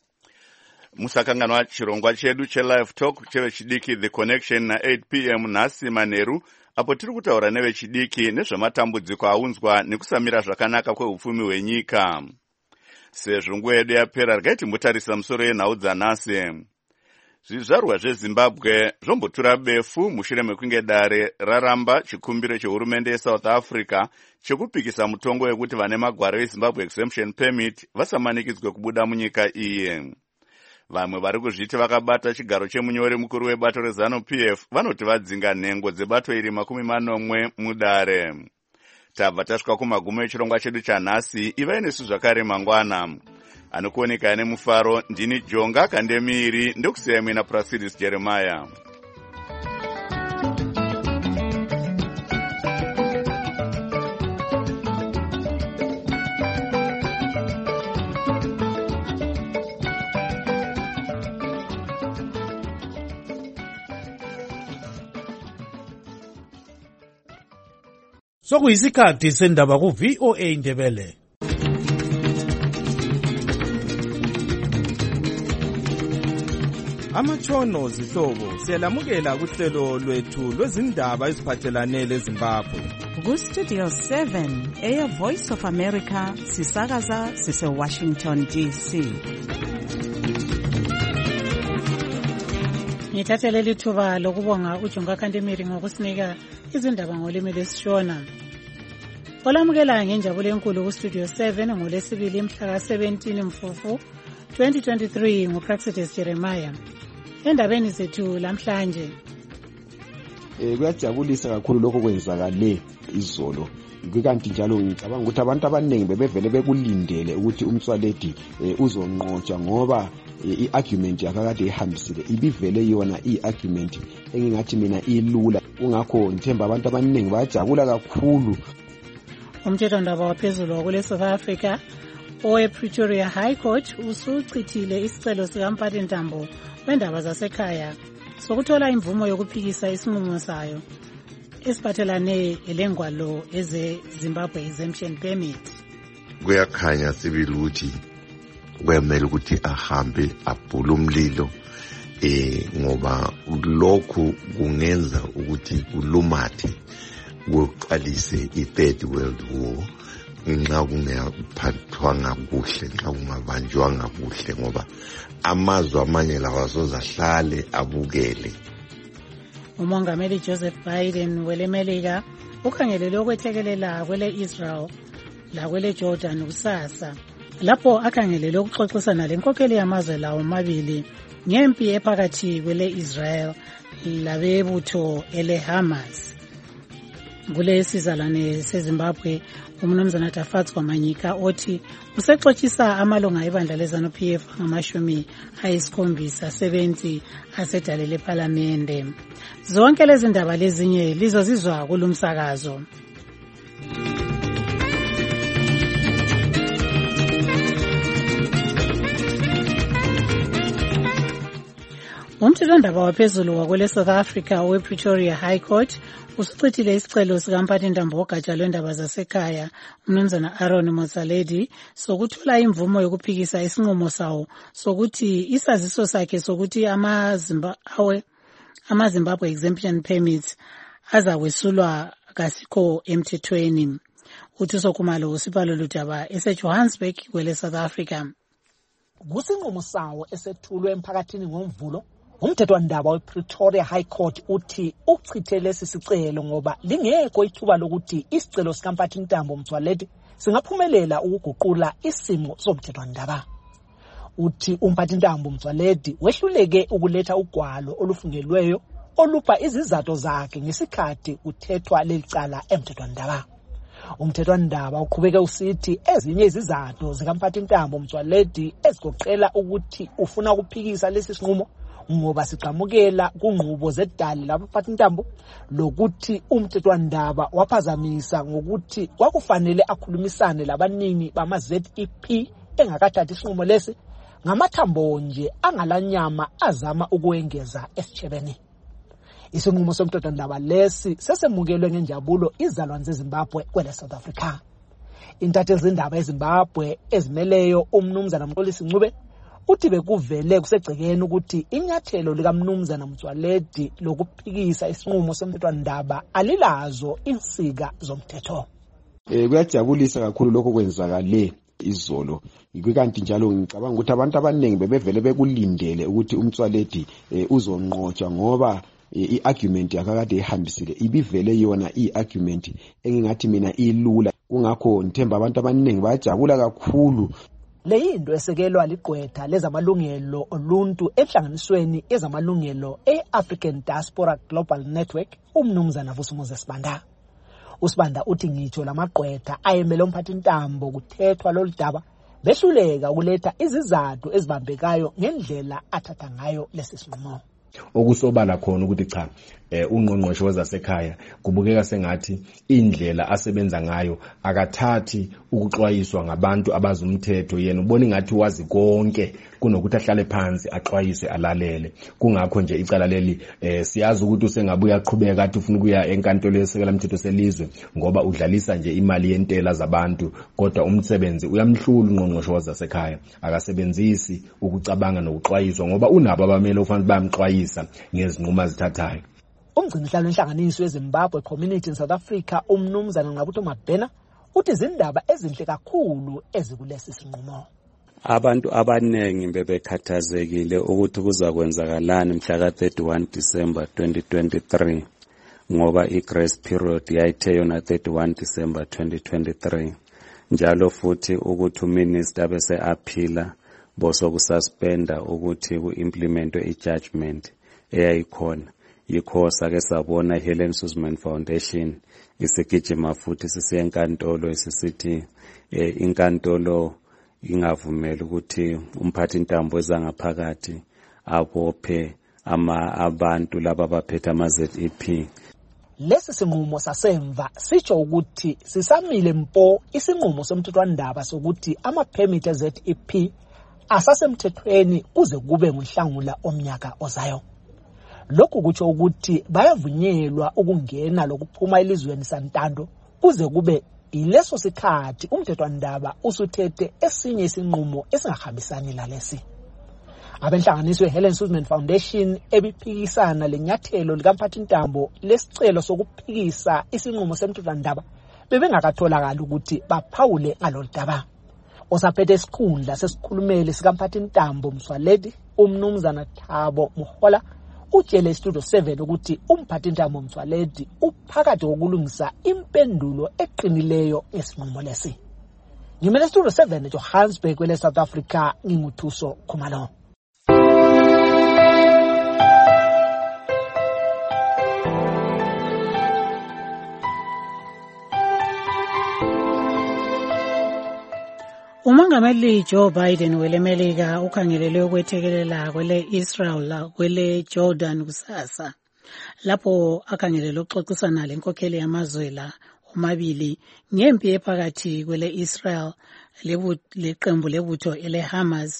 A: Musakanganwa chirongwa chedu cheLive Talk chevechidiki The Connection na 8 p.m. nhasi manheru, apo tiri kutaura nevechidiki nezvematambudziko aunzwa nekusamira zvakanaka kweupfumi hwenyika. Sezvo nguva yedu yapera, regai timbotarisa musoro yenhau dzanhasi. Zvizvarwa zveZimbabwe zvombotura befu mushure mekunge dare raramba chikumbiro chehurumende yeSouth Africa chekupikisa mutongo wekuti vane magwaro eZimbabwe Exemption Permit vasamanikidzwe kubuda munyika iyi. Vamwe vari kuzviti vakabata chigaro chemunyori mukuru webato reZANU-PF vanoti vadzinga nhengo dzebato iri 40 mudare. tabva tasvika kumagumo echirongwa chedu chanhasi. Ivai nesu zvakare mangwana. Anokuoneka nemufaro ndini Jonga Kandemiri, ndokusiyai mwena Prasiris Jeremiah.
C: Sokuyisikhathi sendaba ku VOA Ndebele.
F: Amatshono zihlobo siyalamukela kuhlelo lwethu lwezindaba eziphathelane leZimbabwe.
W: Ku Studio 7 Air Voice of America sisakaza sise Washington DC.
B: Ngithathele lithuba lokubonga uJonga Kandemiri ngokusinika izindaba ngolimi lesishona. Olamukela ngenjabulo enkulu ku Studio 7 ngolesibili mhla ka-17 Mfufu 2023 nguPrasiris Jeremiah. Endabeni zethu lamhlanje
X: kuyajabulisa kakhulu lokho kwenzakale izolo. Kanti njalo ngicabanga ukuthi abantu abaningi bebevele bekulindele ukuthi uMtswaledi uzonqotshwa ngoba i-argument yakakade ihambisile ibivele yona i-argument engingathi mina ilula. Kungakho ngithemba abantu abaningi bayajabula kakhulu.
B: Umthethwandaba waphezulu wakule South Africa owe-Pretoria High Court usuchithile isicelo sikaMpathintambo wendaba zasekhaya sokuthola imvumo yokuphikisa isinqumo sayo esiphathelane lengwalo eze-Zimbabwe Exemption Permit.
Y: Kuyakhanya sibili ukuthi kuyamele ukuthi ahambe abhule umlilo ngoba lokhu kungenza ukuthi kulumathe kuqalise i-Third World War nxa kungaphathwanga kuhle, nxa kungabanjwanga kuhle, ngoba amazwe amanye lawa sozahlale abukele.
B: Umongameli Joseph Biden welemelika ukhangelele ukwethekelela kwele Israel lakwele Jordan kusasa lapho akhangelele ukuxoxisana lenkokheli yamazwe lawo mabili ngempi ephakathi kwele Israel labebutho ele Hamas. Kule sizalwane seZimbabwe umnumzana Tafatswa Manyika othi usexoxisa amalunga ebandla leZANU-PF ngama-70 asedale lePhalamende. Zonke lezi ndaba lezinye lizozizwa kulumsakazo. Umthethwandaba waphezulu wakwele South Africa owe-Pretoria High Court usuchithile isicelo sikaMpathintambo wogatsha lwendaba zasekhaya umnumzana Aaron Motsoaledi sokuthola imvumo yokuphikisa isinqumo sawo sokuthi isaziso sakhe sokuthi ama-Zimbabwe Exemption Permits azakwesulwa kasikho emthethweni. UThuso Khumalo usipalo ludaba eseJohannesburg kwele South Africa.
Z: Kusinqumo sawo esethulwe emphakathini ngomvulo, umthethwandaba wePretoria High Court uthi uchithe lesi sicelo ngoba lingekho ithuba lokuthi isicelo sikaMpathintambo Motsoaledi singaphumelela ukuguqula isimo somthethwandaba. Uthi uMpathintambo Motsoaledi wehluleke ukuletha ugwalo olufungelweyo olupha izizathu zakhe ngesikhathi kuthethwa lelicala emthethwandaba. Umthethwandaba uqhubeke usithi ezinye izizathu zikaMpathintambo Motsoaledi ezigoqela ukuthi ufuna ukuphikisa lesi sinqumo ngoba siqhamukela kunqubo zedali labaPhathintambo lokuthi umthethwandaba waphazamisa ngokuthi kwakufanele akhulumisane labanini bama-ZEP engakathathi isinqumo lesi ngamathambo nje angalanyama azama ukuwengeza esitshebeni. Isinqumo somthethwandaba lesi sesemukelwe ngenjabulo izalwane zeZimbabwe kwele South Africa. Intatheli zindaba eZimbabwe ezimeleyo umnumzana Mxolisi Ncube uthi bekuvele kusegcekeni ukuthi inyathelo likaMnumzana Motsoaledi lokuphikisa isinqumo somthethwandaba alilazo insika zomthetho.
X: Kuyajabulisa kakhulu lokho kwenzakale izolo. Kanti njalo ngicabanga ukuthi abantu abaningi bebevele bekulindele ukuthi uMtsoaledi uzonqotshwa ngoba i-argument yakakade ihambisile ibivele yona i-argument engingathi mina ilula. Kungakho ngithemba abantu abaningi bayajabula kakhulu.
Z: Leyinto esekelwa ligqwetha lezamalungelo oluntu ehlanganisweni ezamalungelo e-African Diaspora Global Network umnumzana Vusumuzi Sibanda. uSibanda uthi ngitsho lamagqwetha ayemele umphathintambo kuthethwa lolu daba behluleka ukuletha izizathu ezibambekayo ngendlela athatha ngayo lesi sinqumo.
E: Okusobala khona ukuthi cha ungqongqoshe wezasekhaya kubukeka sengathi indlela asebenza ngayo akathathi ukuxwayiswa ngabantu abazumthetho, yena ubona ingathi wazi konke kunokuthi ahlale phansi axwayiswe alalele. Kungakho nje icala leli siyazi ukuthi usengabuya aqhubeka athi ufuna ukuya enkantolo yesekela umthetho selizwe ngoba udlalisa nje imali yentela zabantu, kodwa umsebenzi uyamhlula ungqongqoshe wezasekhaya. Akasebenzisi ukucabanga nokuxwayiswa ngoba unabo abamele ufanele bayamxwayisa ngezinqumo azithathayo.
Z: Umgcinihlalo wenhlanganiso yeZimbabwe Community in South Africa umnumzana Nqabutho Mabhena uthi izindaba ezinhle kakhulu ezikulesi sinqumo.
G: Abantu abanengi bebekhathazekile ukuthi kuzakwenzakalani mhla ka-31 December 2023 ngoba i-grace period yayithe yona 31 December 2023. Njalo futhi ukuthi uminister bese aphila bosokususpenda ukuthi ku-implementwe i-judgment eyayikhona. Yikho sake sabona Helen Suzman Foundation isigijima futhi sisiya enkantolo isisithi inkantolo ingavumeli ukuthi umphathintambo wezangaphakathi abophe abantu laba abaphethe ama-ZEP.
Z: Lesi sinqumo sasemva sitsho ukuthi sisamile mpo isinqumo somthethwandaba sokuthi ama-permit e-ZEP asasemthethweni kuze kube nguNhlangula omnyaka ozayo. Lokhu kutsho ukuthi bayavunyelwa ukungena lokuphuma elizweni santando kuze kube ileso sikhathi umthethwandaba usuthethe esinye isinqumo esingahambisani lalesi. Abenhlanganiso Helen Suzman Foundation ebiphikisana lenyathelo likamphathintambo lesicelo sokuphikisa isinqumo semthethwandaba bebengakatholakala ukuthi baphawule ngalolu daba. Osaphethe isikhundla sesikhulumeli sikamphathintambo Mswaledi umnumzana Thabo Mohola utshele Studio 7 ukuthi umphathintambo Mswaledi uphakathi kokulungisa impendulo eqinileyo ngesinqumo lesi. Ngimele Studio 7 Johannesburg kwele South Africa nginguthuso Khumalo.
B: Umongameli Joe Biden welemelika ukhangelele ukwethekelela kwele Israel kwele Jordan kusasa lapho akhangelele ukuxoxisana lenkokheli yamazwe la omabili ngempi ephakathi kwele Israel leqembu lebutho ele Hamas,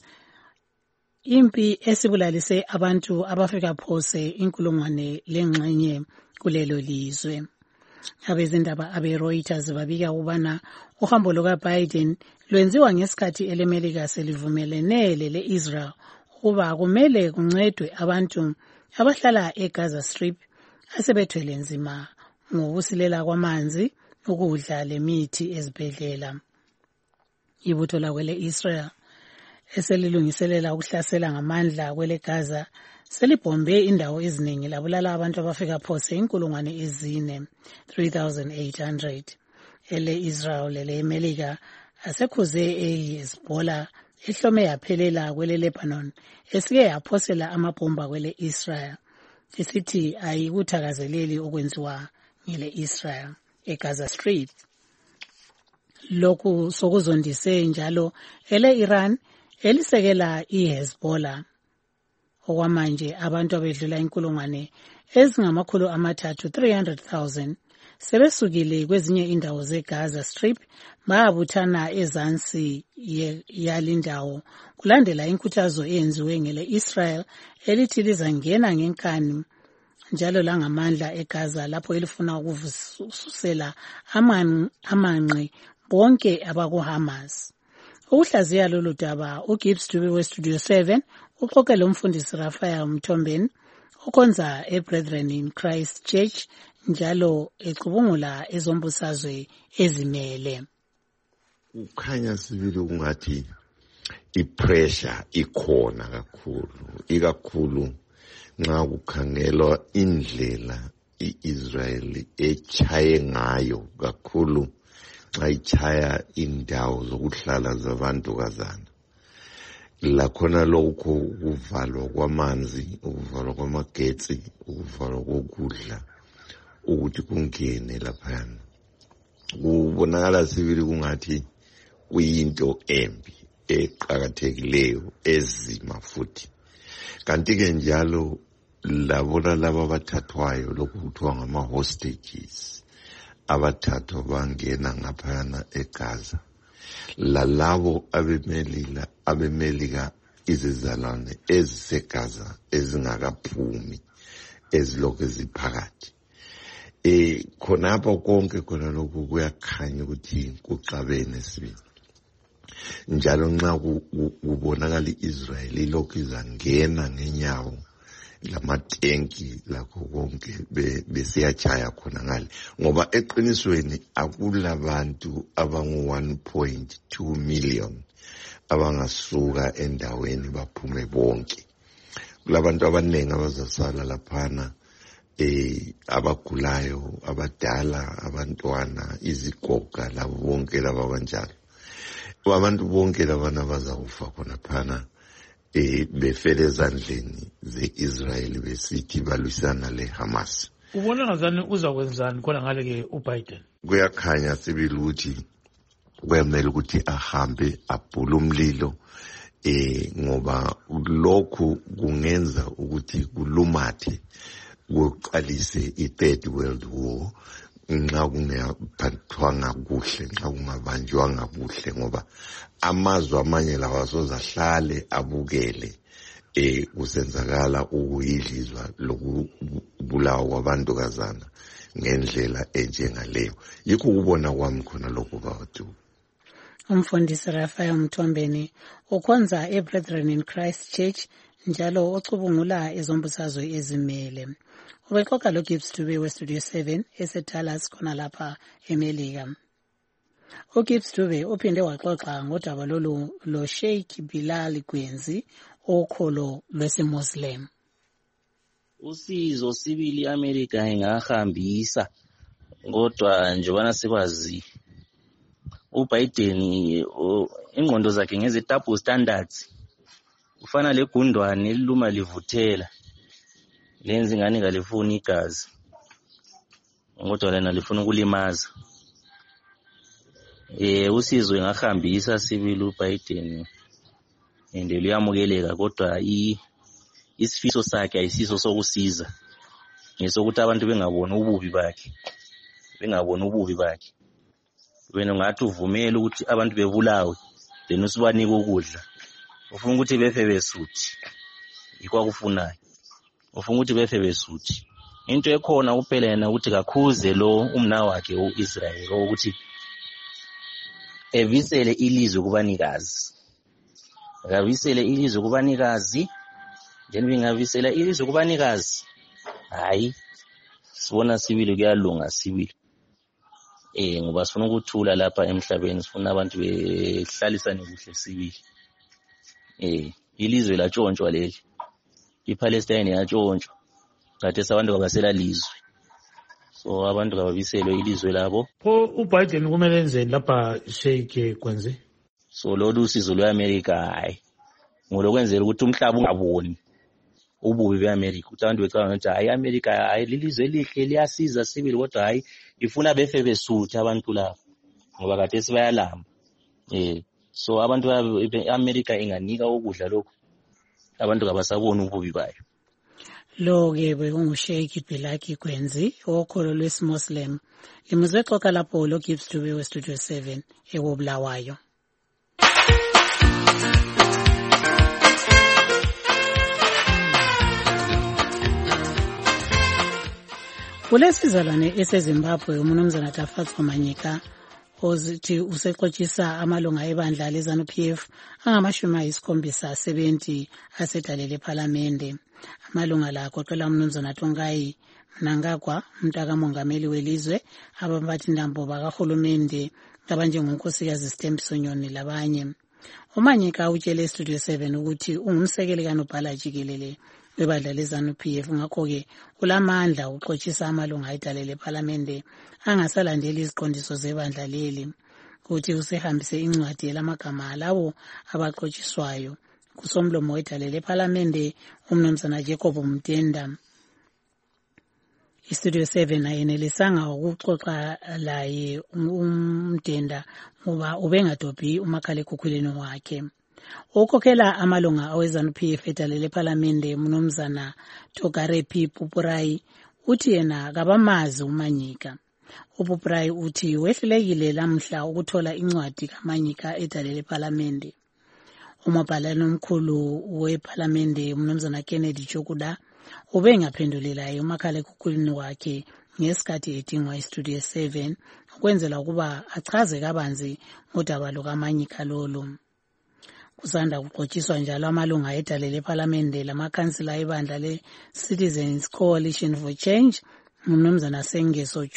B: impi esibulalise abantu abafika phose inkulungwane lengxenye kulelo lizwe. Abezindaba abe-Reuters babika ukubana uhambo luka-Biden lwenziwa ngesikhathi elemelika selivumelene le-Israel ukuba kumele kuncedwe abantu abahlala eGaza Strip asebethwele nzima ngokusilela kwamanzi, ukudla lemithi ezibhedlela. Ibutho lakwele Israel eselilungiselela ukuhlasela ngamandla kwele Gaza selibhombe indawo eziningi labulala abantu abafika phose inkulungwane ezine 3,800. Ele Israel lele Melika asekhuze eHezbollah ehlome yaphelela kwele Lebanon esike yaphosela amabhomba kwele Israel isithi ayikuthakazeleli okwenziwa ngele Israel eGaza Strip. Lokhu sokuzondise njalo ele Iran elisekela iHezbollah. Okwamanje abantu abedlula inkulungwane ezingamakhulu amathathu 300,000 sebesukile kwezinye indawo zeGaza Strip babuthana ezansi yalindawo kulandela inkuthazo eyenziwe ngele Israel elithi lizangena ngenkani njalo langamandla eGaza lapho elifuna ukuvususela amanqe bonke abakuHamas. Ukuhlaziya lolu daba uGibbs Dube weStudio 7 uxoxele umfundisi Raphael Mthombeni okhonza eBrethren in Christ Church njalo ecubungula ezombusazwe ezimele.
Y: Ukhanya sibili ungathi ipressure ikhona kakhulu, ikakhulu nxa kukhangelwa indlela iIsrael echaye ngayo kakhulu xa ichaya indawo zokuhlala zabantukazana. Lakhona lokho ukuvalwa kwamanzi, ukuvalwa kwamagetsi, ukuvalwa kokudla ukuthi kungene laphana. kubonakala sibili kungathi kuyinto embi eqhakathekileyo ezima futhi. Kanti-ke njalo labona laba abathathwayo lokhu kuthiwa ngama-hostages abathathwa bangena ngaphana eGaza, lalabo abemelika izizalwane eziseGaza ezingakaphumi ezilokhu ziphakathi. Khonapho konke khona lokhu kuyakhanya ukuthi kuxabene sibili. Njalo nxa kubonakala iIsrael ilokhu izangena ngenyawo lamatenki lakho konke besiyachaya khona ngale, ngoba eqinisweni akulabantu abangu-1.2 million abangasuka endaweni baphume bonke. Kulabantu abaningi abazasala laphana, abagulayo, abadala, abantwana, izigoga, labo bonke laba abanjalo. Abantu bonke labana bazakufa khona phana befele ezandleni ze-Israel besithi balwisana le-Hamas.
C: Ubona ngazani uzakwenzani khona ngale-ke uBiden?
Y: Kuyakhanya sibili ukuthi kuyamele ukuthi ahambe abhule umlilo, ngoba lokhu kungenza ukuthi kulumathe kuqalise i-Third World War nxa kungaphathwanga kuhle, nxa kungabanjwanga kuhle, ngoba amazwe amanye lawa sozahlale abukele kusenzakala ukuyidlizwa lokubulawa kwabantokazana ngendlela enjengaleyo. Yikho ukubona kwami khona lokhu bawathu.
B: Umfundisi Rafael Mthombeni ukhonza eBrethren in Christ Church njalo ocubungula ezombusazwe ezimele. Ubexoxa lo Gibbs Dube weStudio 7 eseDallas khona lapha eMelika. uGibbs Dube uphinde waxoxa ngodaba lolu lo Sheikh Bilal Gwenzi okholo lwesimuslim.
D: Usizo sibili iAmerica ingahambisa, kodwa njengoba sikwazi uBiden ingqondo zakhe ngeze double standards. Ufana legundwane eliluma livuthela, lenza ingane ngalifuni igazi, kodwa lena lifuna ukulimaza. Usizo ingahambisa sibili uBiden ende luyamukeleka, kodwa isifiso sakhe ayisiso sokusiza, ngesokuthi abantu bengaboni ububi bakhe. Wena ungathi uvumela ukuthi abantu bebulawe, then usibanike ukudla. Ufuna ukuthi befe besuthi, yikho akufunayo. Ufuna ukuthi befe besuthi. Into ekhona kuphela yena ukuthi kakhuze lo umna wakhe uIsrael ukuthi evisele ilizwe kubanikazi. Akavisele ilizwe kubanikazi, then bengavisela ilizwe kubanikazi. Hayi, sibona sibili kuyalunga sibili. Ngoba sifuna ukuthula lapha emhlabeni, sifuna abantu behlalisane kuhle sibili. Ilizwe latshontshwa leli. IPalestine yatshontshwa. Kade sabantu kabasela lizwe. So abantu kababiselwe ilizwe labo.
C: uBiden kumele enzeni lapha Sheikh Gwenzi?
D: So lolu usizo lweAmerica hayi. Ngolokwenzela ukuthi umhlaba ungaboni ububi beAmerica. Ukuthi abantu becabanga ukuthi hayi iAmerica hayi lilizwe elihle liyasiza sibili, kodwa hayi ifuna befe besuthi abantu labo. Ngoba kade sibayalamba. So abantu beAmerica inganika ukudla lokho, abantu kabasabona ububi bayo.
B: Lo-ke bekunguSheikh Bilal Gwenzi okholo lwesimuslim. Limuzwe xoxa lapho lo Gibbs Dube weStudio 7 ekobulawayo. Kulesizalwane eseZimbabwe uMnumzana Tafatso Manyika ozithi usexoxisa amalunga ebandla leZANU-PF angama-70 asedalele ePhalamende. Amalunga la agoqela uMnumzana Tongai Mnangagwa, umntakamongameli welizwe, abamphathintambo bakahulumende abanjengonkosikazi Stembiso Nyoni labanye. uManyika utshele eStudio 7 ukuthi ungumsekeli kaNobhala Jikelele webandla leZANU-PF, ngakho-ke kulamandla ukuxoxisa amalunga ayidalele ePhalamende angasalandeli iziqondiso zebandla leli, ukuthi usehambise incwadi elamagama alabo abaxoxiswayo kusomlomo wedalele ePhalamende uMnumzana Jacob Mtenda. iStudio 7 ayenelisanga ukuxoxa laye uMdenda ngoba ubengadobhi umakhalekhukhwini wakhe. Ukhokhela amalunga aweZANU-PF edalele ePhalamende Mnumzana Tokarepi Pupurai uthi yena kabamazi uManyika. uPupurai uthi wehlulekile lamhla ukuthola incwadi kaManyika edalele ePhalamende. Umabhalane omkhulu wePhalamende Mnumzana Kennedy Chokuda ubengaphendulela umakhalekhukhwini wakhe ngesikhathi edingwa iStudio 7 ukwenzela ukuba achaze kabanzi ngodaba lukaManyika lolu. Kusanda kuxotshiswa njalo amalunga edalele ePhalamende lamakhansila ebandla le-Citizens Coalition for Change uMnumzana Sengeso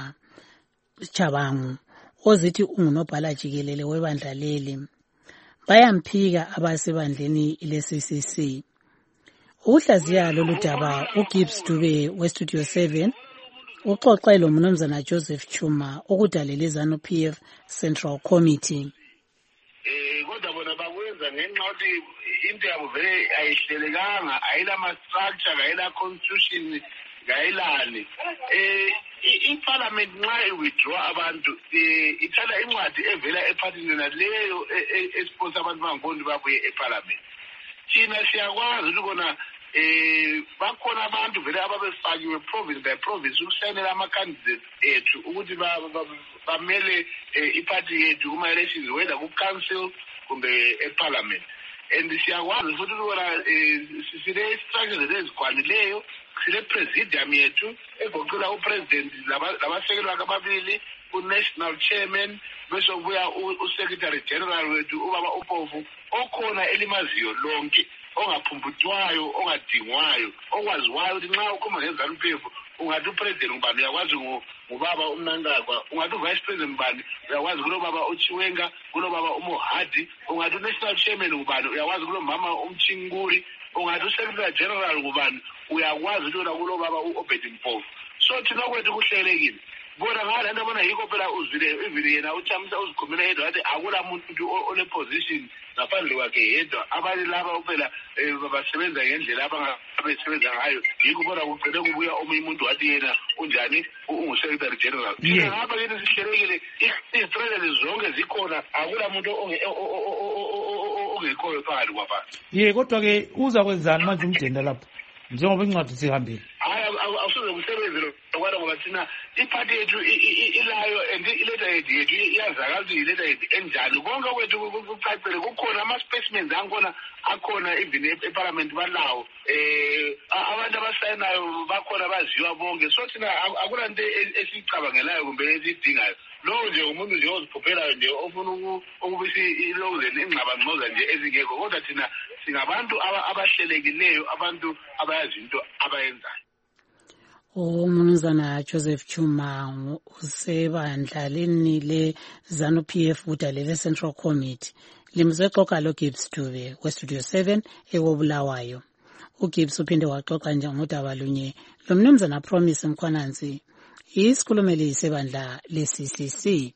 B: Chabangu ozithi ungunobhala jikelele webandla leli. Bayamphika abasebandleni le-CCC. Ukuhlaziya lolu daba uGibbs Dube weStudio 7 uxoxe lo Mnumzana Joseph Chuma okudalele iZANU-PF Central Committee.
H: Kodwa bona bakwenza ngenxa yokuthi into yabo vele ayihlelekanga, ayilama-structure, ayila-constitution, ayilani. I-parliament nxa i-withdraw abantu ithatha incwadi evela ephathini naleyo esponsa abantu bangiboni babuye eparliament. Thina siyakwazi ukuthi kona bakhona abantu vele ababefakiwe province by province ukusayinela ama-candidates ethu ukuthi bamele iphathi yethu kuma-elections whether ku-council kumbe eparliament. And siyakwazi futhi ukubona sile-structures ezikwanileyo, sile-presidium yethu egoqela upresident labasekeli bakhe ababili, u-national chairman, bese kubuya u-secretary general wethu ubaba uPofu okhona elimaziyo lonke, ongaphumbutwayo, ongadingwayo, okwaziwayo ukuthi nxa ukhuluma ngeZANU-PF ungathi upresident ngubani, uyakwazi ngubaba uMnangagwa, ungathi uvice president ngubani, uyakwazi kulobaba uChiwenga, kulobaba uMohadi, ungathi unational chairman ngubani, uyakwazi kulomama uMchinguri, ungathi uSecretary General ngubani, uyakwazi ukuthi kulobaba uObed Mpofu. So thina kwethu kuhlelekile. Bona ngale nto bona yikho phela uzwile ivile yena uThamisa uzikhomela yedwa wathi akula muntu ole position ngaphandle kwakhe yedwa. Abanye laba phela basebenza ngendlela abangabesebenza ngayo. Yikho bona kugcine kubuya omunye umuntu wathi yena unjani ungu-Secretary General. Thina ngapha yethu sihlelekile, izitrelele zonke zikhona, akula muntu ongekhoyo phakathi kwabanye.
C: Kodwa-ke uza kwenzani manje uMdenda lapho njengoba incwadi sihambile?
H: Hayi, awusoze kusebenze lokho ngoba thina iphathi yethu ilayo and iletterhead yethu iyazakala ukuthi iletterhead enjani. Konke kwethu kucacile, kukhona ama-specimens angkhona akhona even eparliament balawo. Abantu abasayinayo bakhona baziwa bonke. So thina akula nto esiyicabangelayo kumbe esiyidingayo. Lowo nje umuntu nje oziphophelayo nje ofuna ukubisa ilokuzeni ingxabangxoza nje ezingekho. Kodwa thina singabantu abahlelekileyo, abantu abayazi into abayenzayo.
B: Umnumzana Joseph Chuma usebandla leni le-ZANU-PF udalele Central Committee limzexoxa lo Gibbs Dube weStudio 7 ekobulawayo. uGibbs uphinde waxoxa njengodaba lunye lo Mnumzana Promise Mkhwananzi isikhulumeli sebandla le-CCC.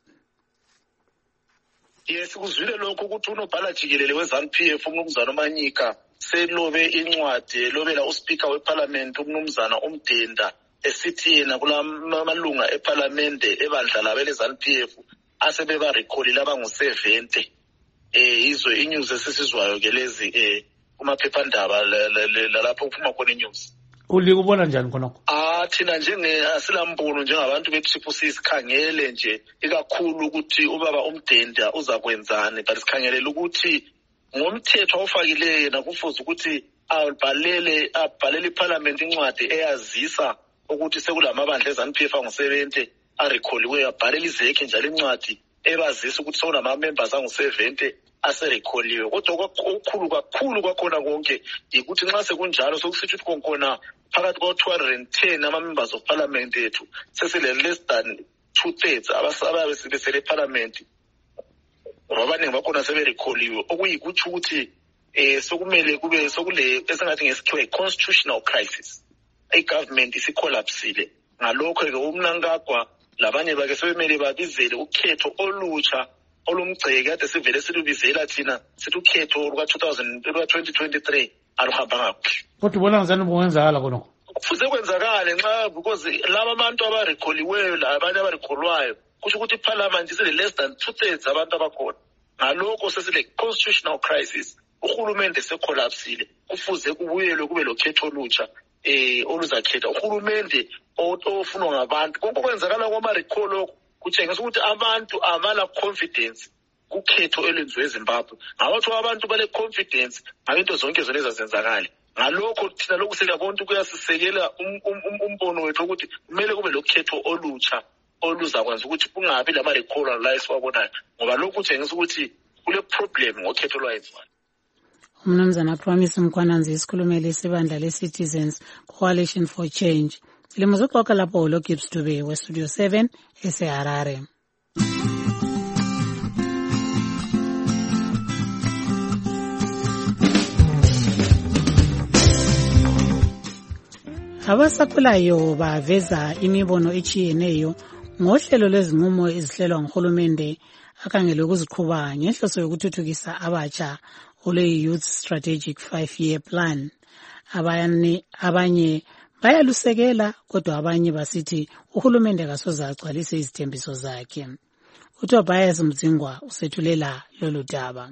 I: Sikuzwile lokho ukuthi unobhala jikelele weZANU-PF uMnumzana uManyika selobe incwadi elobela uSpeaker weParliament uMnumzana uMdenda esithi yena kulamalunga eParliamente ebandla labe leZANU-PF asebeba recall abangu-70. Izwe inews esisizwayo ke lezi kumaphephandaba lapho kuphuma khona inews.
C: Ulikubona njani khonokho?
I: Thina asilambono njengabantu beTriple C sikhangele nje ikakhulu ukuthi ubaba uMdenda uzakwenzani, but sikhangelela ukuthi ngomthetho ofakileyo yena kufuze ukuthi abhalele iParliament incwadi eyazisa ukuthi sekulamabandla eZANU-PF angu-70 arekholiweyo, abhalele izekhe njalo incwadi ebazisa ukuthi sekunama-members angu-70 aserekholiwe. Kodwa okukhulu kakhulu kwakhona konke yikuthi nxa sekunjalo sokusithi ukuthi konkona phakathi kwa-210 ama-members of parliament ethu sesile-less than 2/3 ababe sebesele eparliament abaningi bakhona seberekholiwe, okuyikuthi ukuthi sokumele kube sokule esingathi ngesikhiwa i-constitutional crisis. I-government isikolapsile. Ngalokho-ke uMnangagwa labanye bake sebemele babizele ukhetho olutsha olumgceke kade sivele silubizela thina sithi ukhetho luka-2023 aluhambanga kuhle.
C: Kodwa ubona ngizani kungenzakala khonokho?
I: kufuze kwenzakale nxa because laba abantu abarekholiweyo labanye abarekholwayo kusho ukuthi iparliament isele less than 2/3 abantu abakhona. Ngalokho sesile constitutional crisis, uhulumende secollapsile, kufuze kubuyelwe kube lokhetho olutsha oluzakhetha uhulumende ofunwa ngabantu. Konke kwenzakala kwama-recall kutshengisa ukuthi abantu abala confidence kukhetho elenziwe eZimbabwe. Ngabatho abantu bale confidence ngabento zonke zona ezazenzakala. Ngalokho thina lokhu siyabona kuyasisekela umbono wethu ukuthi kumele kube lokhetho olutsha oluzakwenza ukuthi kungabi lama-recall la esiwabonayo, ngoba lokhu kutshengisa ukuthi kule problem ngokhetho lwayenziwayo.
B: Umnumzana Promise Mkhwananzi isikhulumeli isibandla le-Citizens Coalition for Change. Limuzoxoxa lapho ulo Gibbs Dube weStudio 7 eseHarare. Abasakhulayo baveza imibono etshiyeneyo ngohlelo lwezinqumo ezihlelwa nguhulumende akhangele ukuziqhuba ngenhloso yokuthuthukisa abatsha olwe-Youth Strategic 5-Year Plan. Abanye bayalusekela, kodwa abanye basithi uhulumende kasoze agcwalise izithembiso zakhe. uTobias Mdzingwa usethulela lolu daba.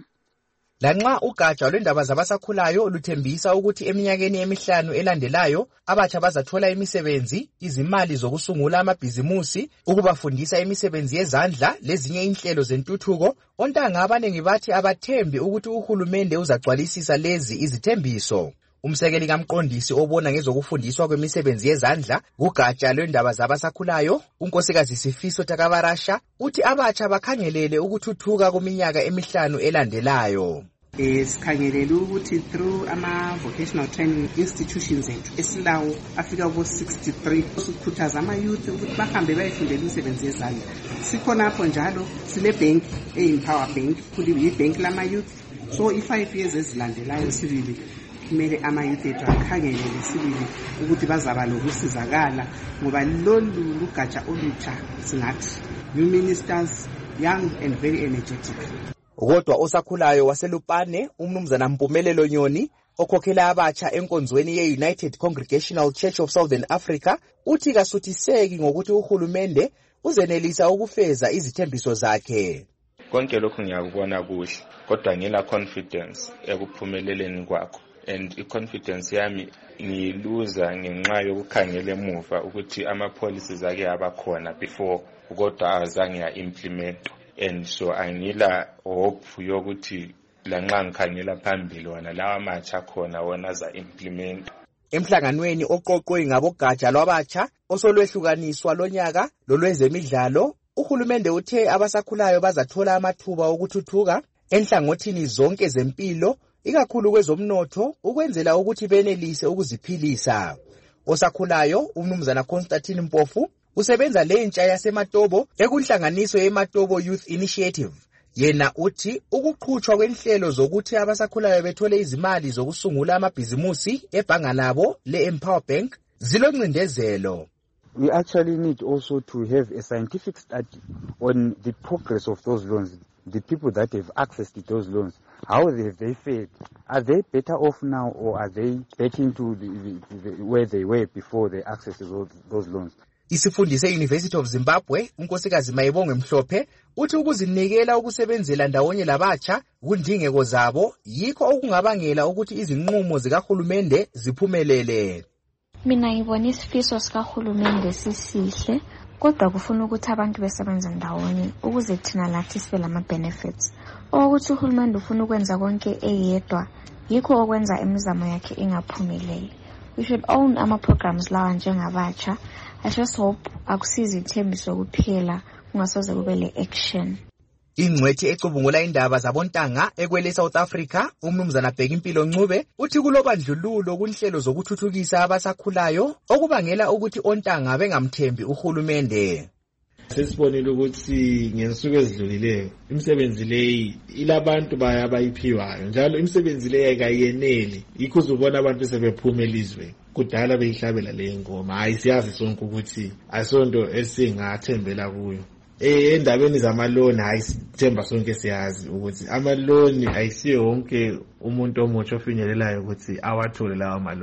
N: Lanxa ugatsha lwendaba zabasakhulayo luthembisa ukuthi eminyakeni emihlanu elandelayo abatsha bazathola imisebenzi, izimali zokusungula amabhizimusi, ukubafundisa imisebenzi yezandla lezinye inhlelo zentuthuko, ontanga abaningi bathi abathembi ukuthi uhulumende uzagcwalisisa lezi izithembiso. Umsekeli kamqondisi obona ngezokufundiswa kwemisebenzi yezandla kugatsha lwendaba zabasakhulayo, unkosikazi Sifiso Takabarasha, uthi abatsha bakhangelele ukuthuthuka kuminyaka emihlanu elandelayo.
J: Sikhangelele ukuthi through ama-vocational training institutions ethu esilawo afika ku-63 sikhuthaza ama-youth ukuthi bahambe bayefundela imisebenzi yezandla. Sikhonapho njalo sile bank eyi-Power Bank, yi-bank lama-youth. So i-5 years ezilandelayo sibili kumele ama-youth ethu akhangelele sibili ukuthi bazaba lokusizakala, ngoba lolu lugatsha olutsha singathi new ministers, young and very energetic.
N: Kodwa osakhulayo waseLupane, umnumzana Mpumelelo Nyoni, okhokhela abatsha enkonzweni ye-United Congregational Church of Southern Africa, uthi kasuthiseki ngokuthi uhulumende uzenelisa ukufeza izithembiso zakhe.
K: Konke lokhu ngiyakubona kuhle, kodwa ngila confidence ekuphumeleleni kwakho, and i-confidence yami ngiyiluza ngenxa yokukhangela emuva ukuthi ama-policies ake abakhona before kodwa azange ya-implement. And so angila hope yokuthi lanxa ngikhangela phambili wona lawa amatsha khona wona za implement.
N: Emhlanganweni oqoqwe ngabogatsha lwabatsha osolwehlukaniswa lonyaka lolwezemidlalo, uhulumende uthe abasakhulayo bazathola amathuba okuthuthuka enhlangothini zonke zempilo, ikakhulu kwezomnotho, ukwenzela ukuthi benelise ukuziphilisa. Osakhulayo umnumzana Constantine Mpofu usebenza lentsha yaseMatobo ekunhlanganiso yeMatobo Youth Initiative. Yena uthi ukuqhutshwa kwenhlelo zokuthi abasakhulayo bethole izimali zokusungula amabhizimusi ebhanga labo le-Empower Bank ziloncindezelo.
L: We actually need also to have a scientific study on the progress of those loans, the people that have access to those loans. How have they fared? Are they better off now, or are they back into where they were before they accessed those loans?
N: Isifundise University of Zimbabwe, unkosikazi Mayibonge Mhlophe, uthi ukuzinikela ukusebenzela ndawonye labatsha kundingeko zabo yikho okungabangela ukuthi izinqumo zikahulumende ziphumelele.
M: Mina ngibona isifiso sikahulumende sisihle, kodwa kufuna ukuthi abantu besebenze ndawonye ukuze thina lathi sibe lama-benefits. Ukuthi uhulumende ufuna ukwenza konke eyedwa, yikho okwenza imizamo yakhe ingaphumeleli. We should own ama-programs lawa njengabatsha. I just hope akusizi ithembiso kuphela kungasoze kube le-action.
N: Ingcwethi ecubungula indaba zabontanga ekwele South Africa, umnumzana Bhekimpilo Ncube, uthi kulobandlululo kunhlelo zokuthuthukisa abasakhulayo okubangela ukuthi ontanga bengamthembi uhulumende.
C: Sesibonile ukuthi ngensuku ezidlulileyo imisebenzi leyi ilabantu bayiphiwayo, njalo imisebenzi leyi ayikayeneli, yikho uzubona abantu sebephuma elizwe kudala beyihlabela le ngoma. Hayi siyazi sonke ukuthi asonto esingathembela kuyo. Endabeni zamaloni hayi sithemba sonke siyazi ukuthi amaloni ayisiyo wonke umuntu omutsha ofinyelelayo ukuthi awathole lawa maloni.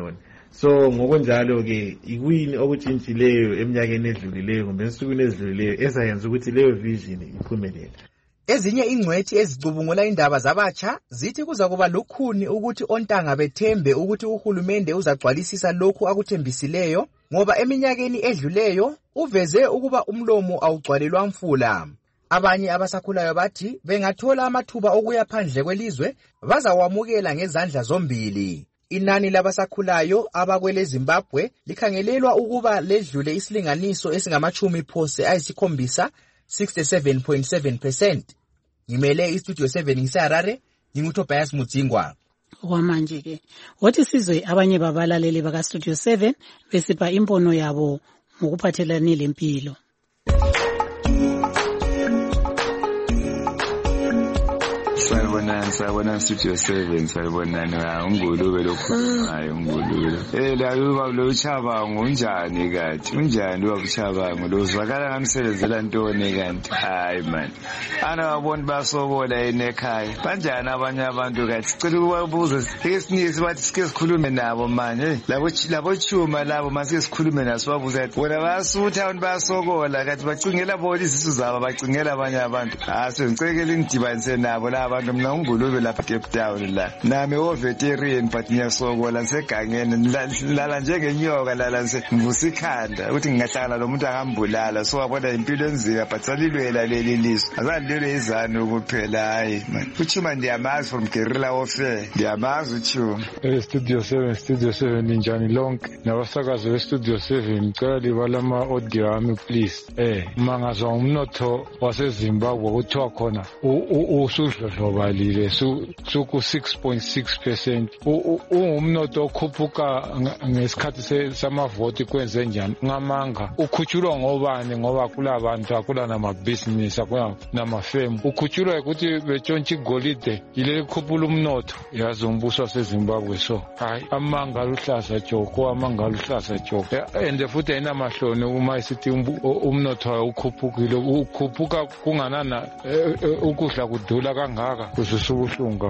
C: So ngokunjalo ke ikuyini okutshintshileyo eminyakeni edlulileyo kumbe ensukwini ezidlulileyo esayenza ukuthi leyo vision iphumelele?
N: Ezinye ingcwethi ezicubungula indaba zabatsha zithi kuza kuba lukhuni ukuthi ontanga bethembe ukuthi uhulumende uzagcwalisisa lokhu akuthembisileyo, ngoba eminyakeni edluleyo uveze ukuba umlomo awugcwalelwa mfula. Abanye abasakhulayo bathi bengathola amathuba okuya phandle kwelizwe bazawamukela ngezandla zombili. Inani labasakhulayo abakwele Zimbabwe likhangelelwa ukuba ledlule isilinganiso esingama-70 67.7%. Ngimele istudio 7 ngiseHarare, nginguTobias Mudzingwa.
B: Okwamanje ke wothi sizwe abanye babalaleli baka Studio 7 besipha impono yabo ngokuphathelane lempilo.
O: Sabona Studio 7 sabona ungulube lokhulumayo ungulube. La lo Chabango unjani kanti? Unjani wabuChabango lozwakala ngamsebenzela ntoni kanti? Hayi man. Ana abantu basobola enekhaya. Kanjani abanye abantu kanti? Sicela ukubuza esinisi bathi sike sikhulume nabo manje. Labo chuma labo masike sikhulume naso babuza ukuthi wena basutha abantu basokola kanti bacingela bona izisu zabo bacingela abanye abantu. Ngicekela indibanise nabo la abantu mina ungulube lapha Cape Town la. Nami veteran but ngiyasokola segangeni lala njengenyoka lala nje ngivusa ikhanda ukuthi ngingahlala lo muntu angambulala so wabona impilo enzika but salilwela leli liso. Azalilele izani ukuphela hayi man. Uchuma ndiyamazi from guerrilla warfare. Ndiyamazi uchuma.
P: Studio 7 ninjani lonke nabasakazi be Studio 7 ngicela libala ama audio ami please. Mangazwa umnotho waseZimbabwe kuthiwa khona usudlodlobalile suku 6.6%. Umnotho okhuphuka ngesikhathi samavoti kwenze njani? Ngamanga ukhutshulwa ngobani? Ngoba kulabantu akula namabhizinisi akula namafemu. Ukhutshulwa ukuthi betshontsha igolide yile khuphula umnotho. Yazi umbuso waseZimbabwe so hayi amanga luhlaza joko and futhi ayinamahloni uma isithi umnotho ukhuphukile ukhuphuka kunganana ukudla kudula kangaka. Kusubuhlungu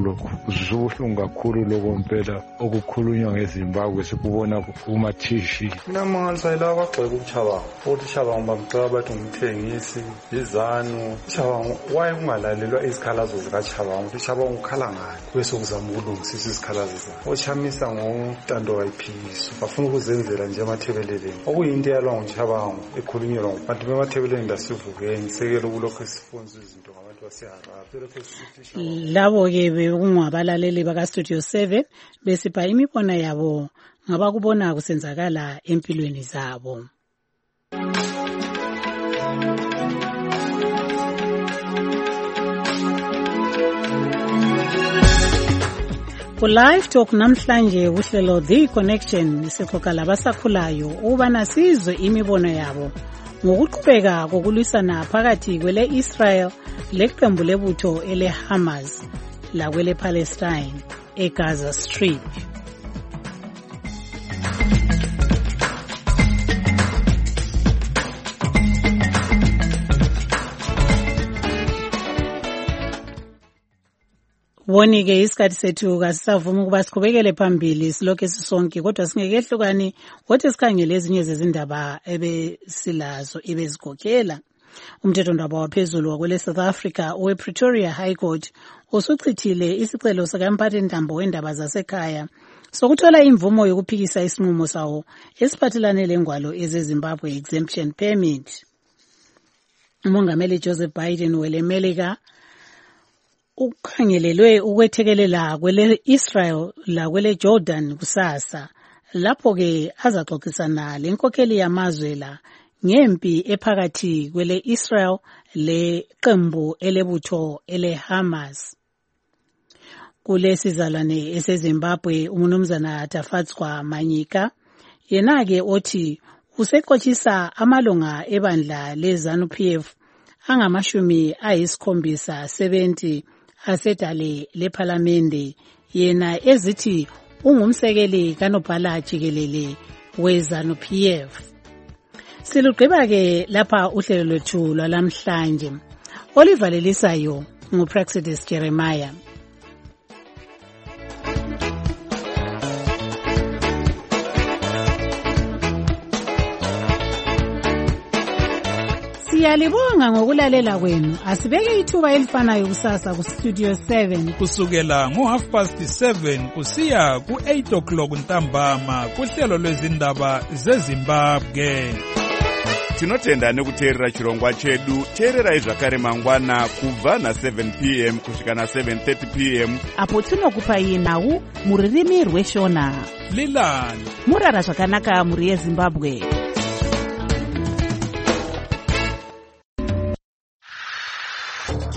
P: kakhulu lokho mpela okukhulunywa ngeZimbabwe sikubona kuma TV.
Q: Mina mangalisayila kwagxeka uChabango uthi Chabango bamcela bathi ngumthengisi izanu. Chabango waye kungalalelwa izikhalazo zikaChabango ukuthi Chabango ukhala ngani bese ukuzama ukulungisisa izikhalazo zakhe. Ochamisa ngontando wayiphikisa bafuna ukuzenzela nje emathebeleleni okuyinto yalwa ngoChabango ekhulunyelwa abantu bemathebeleleni ndasivukeni sekelo kulokho esifonza izinto ngabantu baseHarare.
B: Labo ke bekungabalaleli baka Studio 7 besipha imibona yabo ngabakubona kusenzakala empilweni zabo. Ku live talk namhlanje uhlelo The Connection sixoxa labasakhulayo ubana sizwe imibono yabo ngokuqhubeka kokulwisana phakathi kwele Israel leqembu lebutho ele Hamas la kwele Palestine eGaza Strip. Wonike isikhathi sethu kasisavuma ukuba siqhubekele phambili silokho sisonke kodwa singekehlukani wothi sikhangele ezinye zezindaba ebesilazo ebezigokela. Umthethondaba waphezulu wakwele South Africa owe Pretoria High Court usuchithile isicelo sikamphathintambo wendaba zasekhaya sokuthola imvumo yokuphikisa isinqumo sawo esiphathelane lengwalo ezeZimbabwe exemption permit. Umongameli Joseph Biden welemelika ukhangelelwe ukwethekelela kwele Israel la kwele Jordan kusasa lapho ke azaxoxisana lenkokheli yamazwe la ngempi ephakathi kwele Israel leqembu elebutho ele Hamas. Kulesizalwane eseZimbabwe uMnumzana Tafatswa Manyika yena ke othi useqothisa amalunga ebandla leZANU-PF angama-70 asedale lePhalamende yena ezithi ungumsekeli kanobhala jikelele weZANU-PF. Silugqiba ke lapha uhlelo lwethu lwalamhlanje. Olivalelisayo nguPraxidis Jeremiah. Siyalibonga ngokulalela kwenu. Asibeke ithuba elifanayo kusasa ku Studio 7
A: kusukela ngo7:30 kusiya ku8 ntambama kuhlelo lwezindaba zeZimbabwe.
R: Tinotenda nekuteerera chirongwa chedu. Teererai zvakare mangwana kubva na7 p.m. kusvika na7:30 p.m.
W: apo tinokupai nhau mururimi rweshona.
A: Lilani
W: murara zvakanaka muri yeZimbabwe.